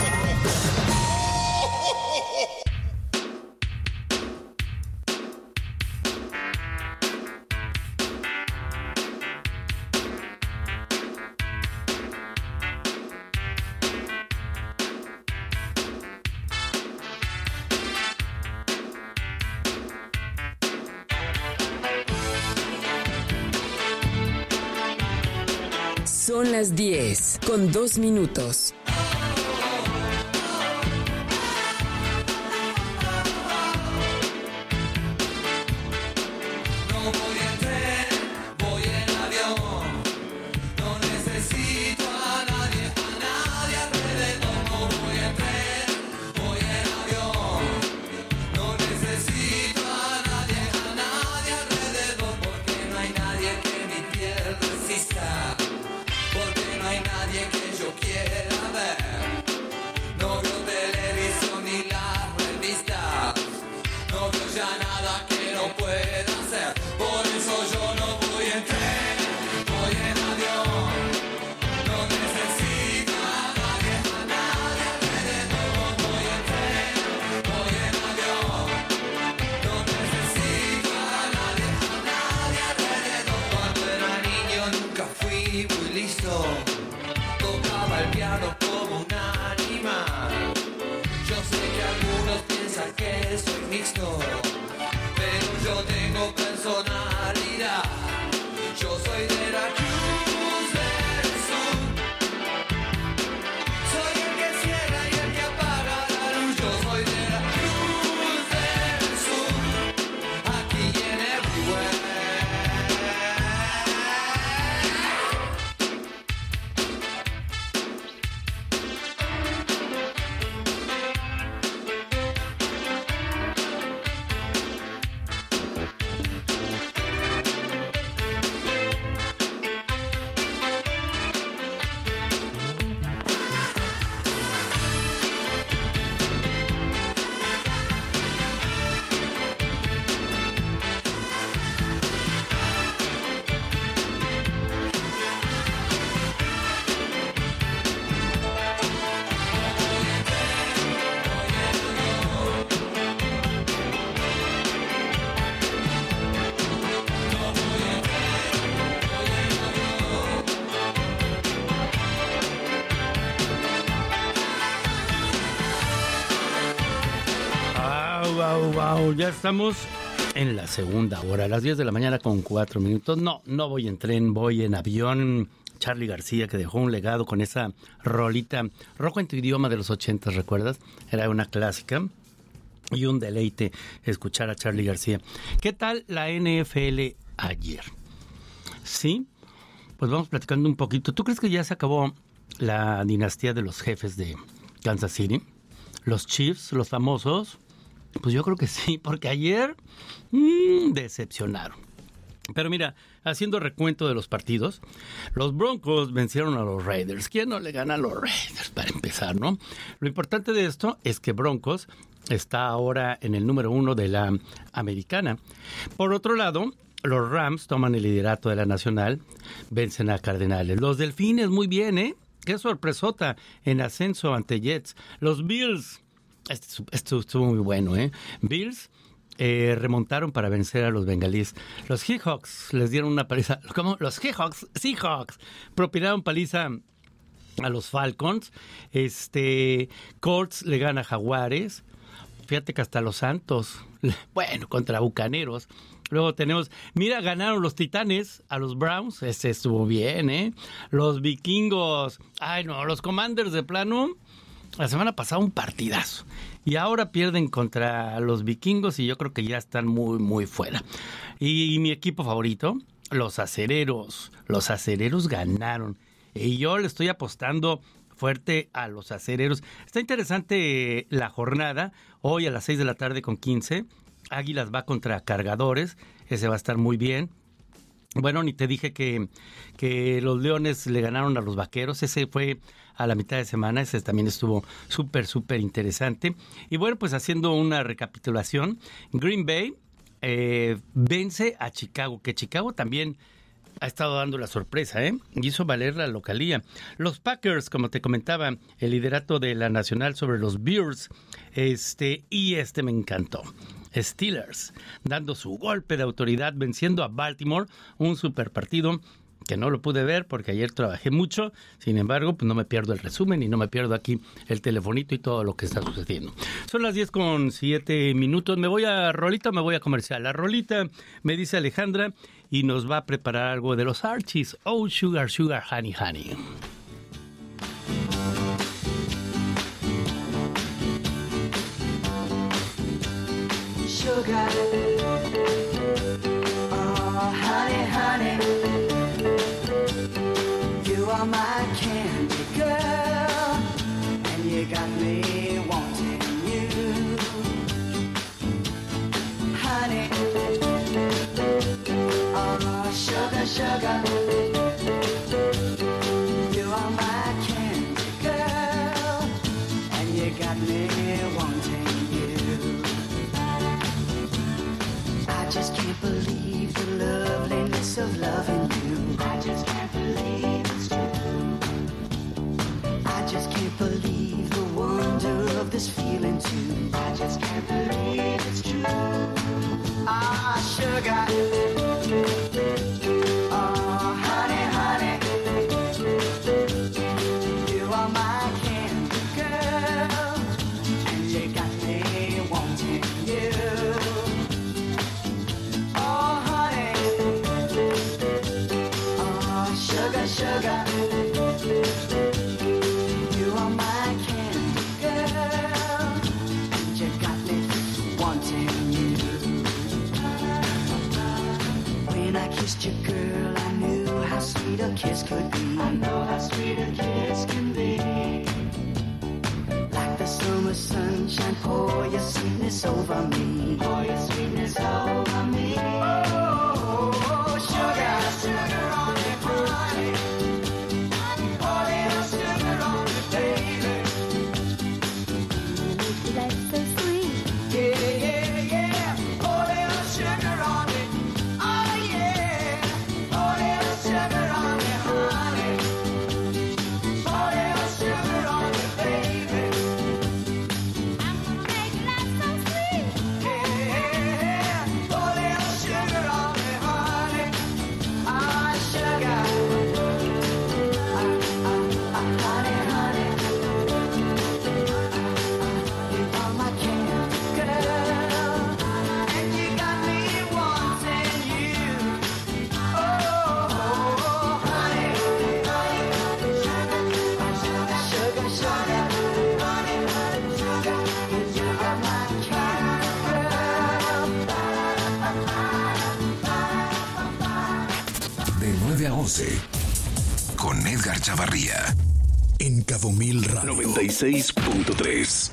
Son las diez, con dos minutos. No voy en tren, voy en avión. No necesito a nadie, a nadie alrededor. No voy en tren, voy en avión. No necesito a nadie, a nadie alrededor. Porque no hay nadie que mi piel resista. Porque no hay nadie que yo quiera ver. No veo televisión ni las revistas. No veo ya nada que no pueda hacer. Por eso yo no voy en tren, voy en avión. No necesito a nadie, a nadie alrededor. Voy en tren, voy en avión. No necesito a nadie, a nadie alrededor. Cuando era niño nunca fui muy listo. Tocaba el piano como un animal. Yo sé que algunos piensan que soy mixto, pero yo tengo personalidad. Yo soy de la Cruz del Sur. Soy el que cierra y el que apaga la luz. Yo soy de la Cruz del Sur. wow, ya estamos en la segunda hora, a las diez de la mañana con cuatro minutos. No, no voy en tren, voy en avión. Charly García, que dejó un legado con esa rolita Rojo en tu idioma de los ochentas, ¿recuerdas? Era una clásica y un deleite escuchar a Charly García. ¿Qué tal la N F L ayer? Sí, pues vamos platicando un poquito. ¿Tú crees que ya se acabó la dinastía de los jefes de Kansas City? Los Chiefs, los famosos. Pues yo creo que sí, porque ayer mmm, decepcionaron. Pero mira, haciendo recuento de los partidos, los Broncos vencieron a los Raiders. ¿Quién no le gana a los Raiders para empezar, no? Lo importante de esto es que Broncos está ahora en el número uno de la americana. Por otro lado, los Rams toman el liderato de la nacional, vencen a Cardenales. Los Delfines, muy bien, ¿eh? Qué sorpresota en ascenso ante Jets. Los Bills, esto, esto estuvo muy bueno, ¿eh? Bills eh, remontaron para vencer a los Bengalíes. Los Seahawks les dieron una paliza. ¿Cómo? Los Seahawks, Seahawks propinaron paliza a los Falcons. Este, Colts le gana a Jaguares. Fíjate que hasta los Santos, bueno, contra Bucaneros. Luego tenemos, mira, ganaron los Titanes a los Browns. Ese estuvo bien, ¿eh? Los Vikingos, ay no, los Commanders de plano, la semana pasada un partidazo. Y ahora pierden contra los Vikingos y yo creo que ya están muy, muy fuera. Y, y mi equipo favorito, los Acereros. Los Acereros ganaron. Y yo le estoy apostando fuerte a los Acereros. Está interesante la jornada. Hoy a las seis de la tarde con quince. Águilas va contra Cargadores. Ese va a estar muy bien. Bueno, ni te dije que, que los Leones le ganaron a los Vaqueros. Ese fue a la mitad de semana. Ese también estuvo súper, súper interesante. Y bueno, pues haciendo una recapitulación. Green Bay eh, vence a Chicago. Que Chicago también ha estado dando la sorpresa, ¿eh? Hizo valer la localía. Los Packers, como te comentaba, el liderato de la nacional sobre los Bears. Este, y este me encantó. Steelers, dando su golpe de autoridad, venciendo a Baltimore, un super partido que no lo pude ver porque ayer trabajé mucho. Sin embargo, pues no me pierdo el resumen y no me pierdo aquí el telefonito y todo lo que está sucediendo. Son las diez con siete minutos. ¿Me voy a rolita o me voy a comercial? La rolita, me dice Alejandra, y nos va a preparar algo de los Archies. Oh, sugar, sugar, honey, honey. Sugar, oh honey, honey, you are my candy girl, and you got me wanting you, honey, oh sugar, sugar, you are my candy girl, and you got me wanting you. I just can't believe the loveliness of loving you. I just can't believe it's true. I just can't believe the wonder of this feeling too. I just can't believe it's true. Ah, sugar. Oh, honey, honey. You are my candy girl, and you got me wanting you. Sugar, you are my candy girl, and you got me wanting you. When I kissed you, girl, I knew how sweet a kiss could be. I know how sweet a kiss can be. Like the summer sunshine, pour your sweetness over me. Pour your sweetness over me. Oh, sugar, sugar on me, honey. Yeah. once. Con Edgar Chavarría. En Cabo Mil Radio. noventa y seis punto tres.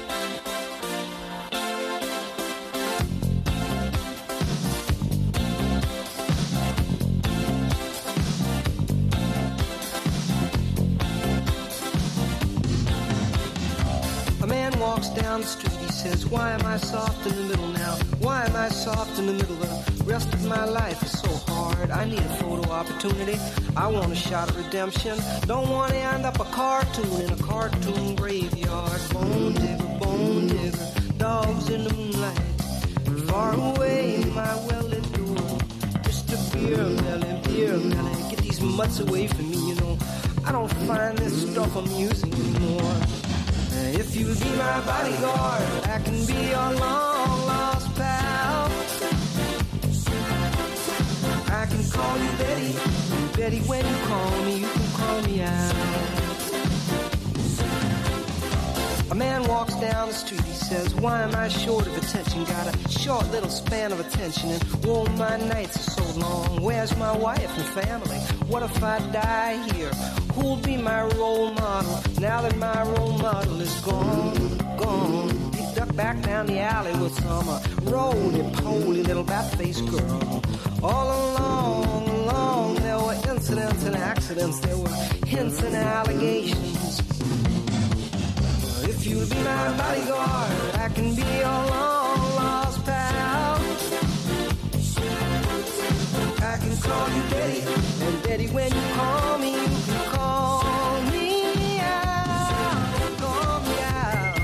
A man walks down the street, he says, why am I soft in the middle now? Why am I soft in the middle? The rest of my life is so hard. I need a photo opportunity. I want a shot of redemption. Don't want to end up a cartoon in a cartoon graveyard. Bone digger, bone digger, dogs in the moonlight. Far away, my well-lit door. Just a beer melon, beer melon. Get these mutts away from me, you know. I don't find this stuff amusing anymore. If you'll be my bodyguard, I can be your long lost pal. I can call you Betty, Betty, when you call me, you can call me out. A man walks down the street, he says, why am I short of attention? Got a short little span of attention, and oh, my nights are so long. Where's my wife and family? What if I die here? Who'll be my role model now that my role model is gone, gone? He ducked back down the alley with some uh, roly-poly little bat-faced girl. All along, along, there were incidents and accidents. There were hints and allegations. If you'll be my bodyguard, I can be your long-lost pal. I can call you Betty, and Betty, when you call me, you can call me out, call me out.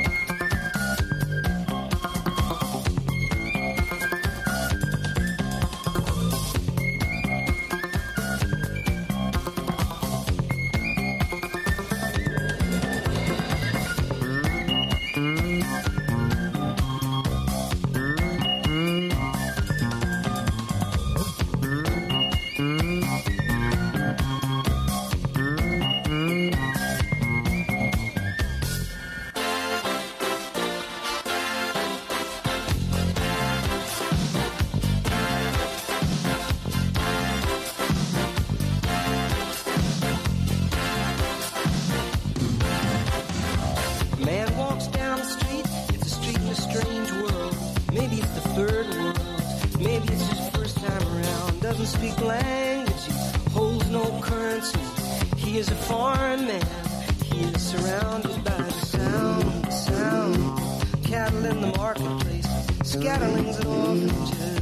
Speak language, he holds no currency. He is a foreign man. He is surrounded by the sound, the sound. Cattle in the marketplace, scatterlings and orphanages.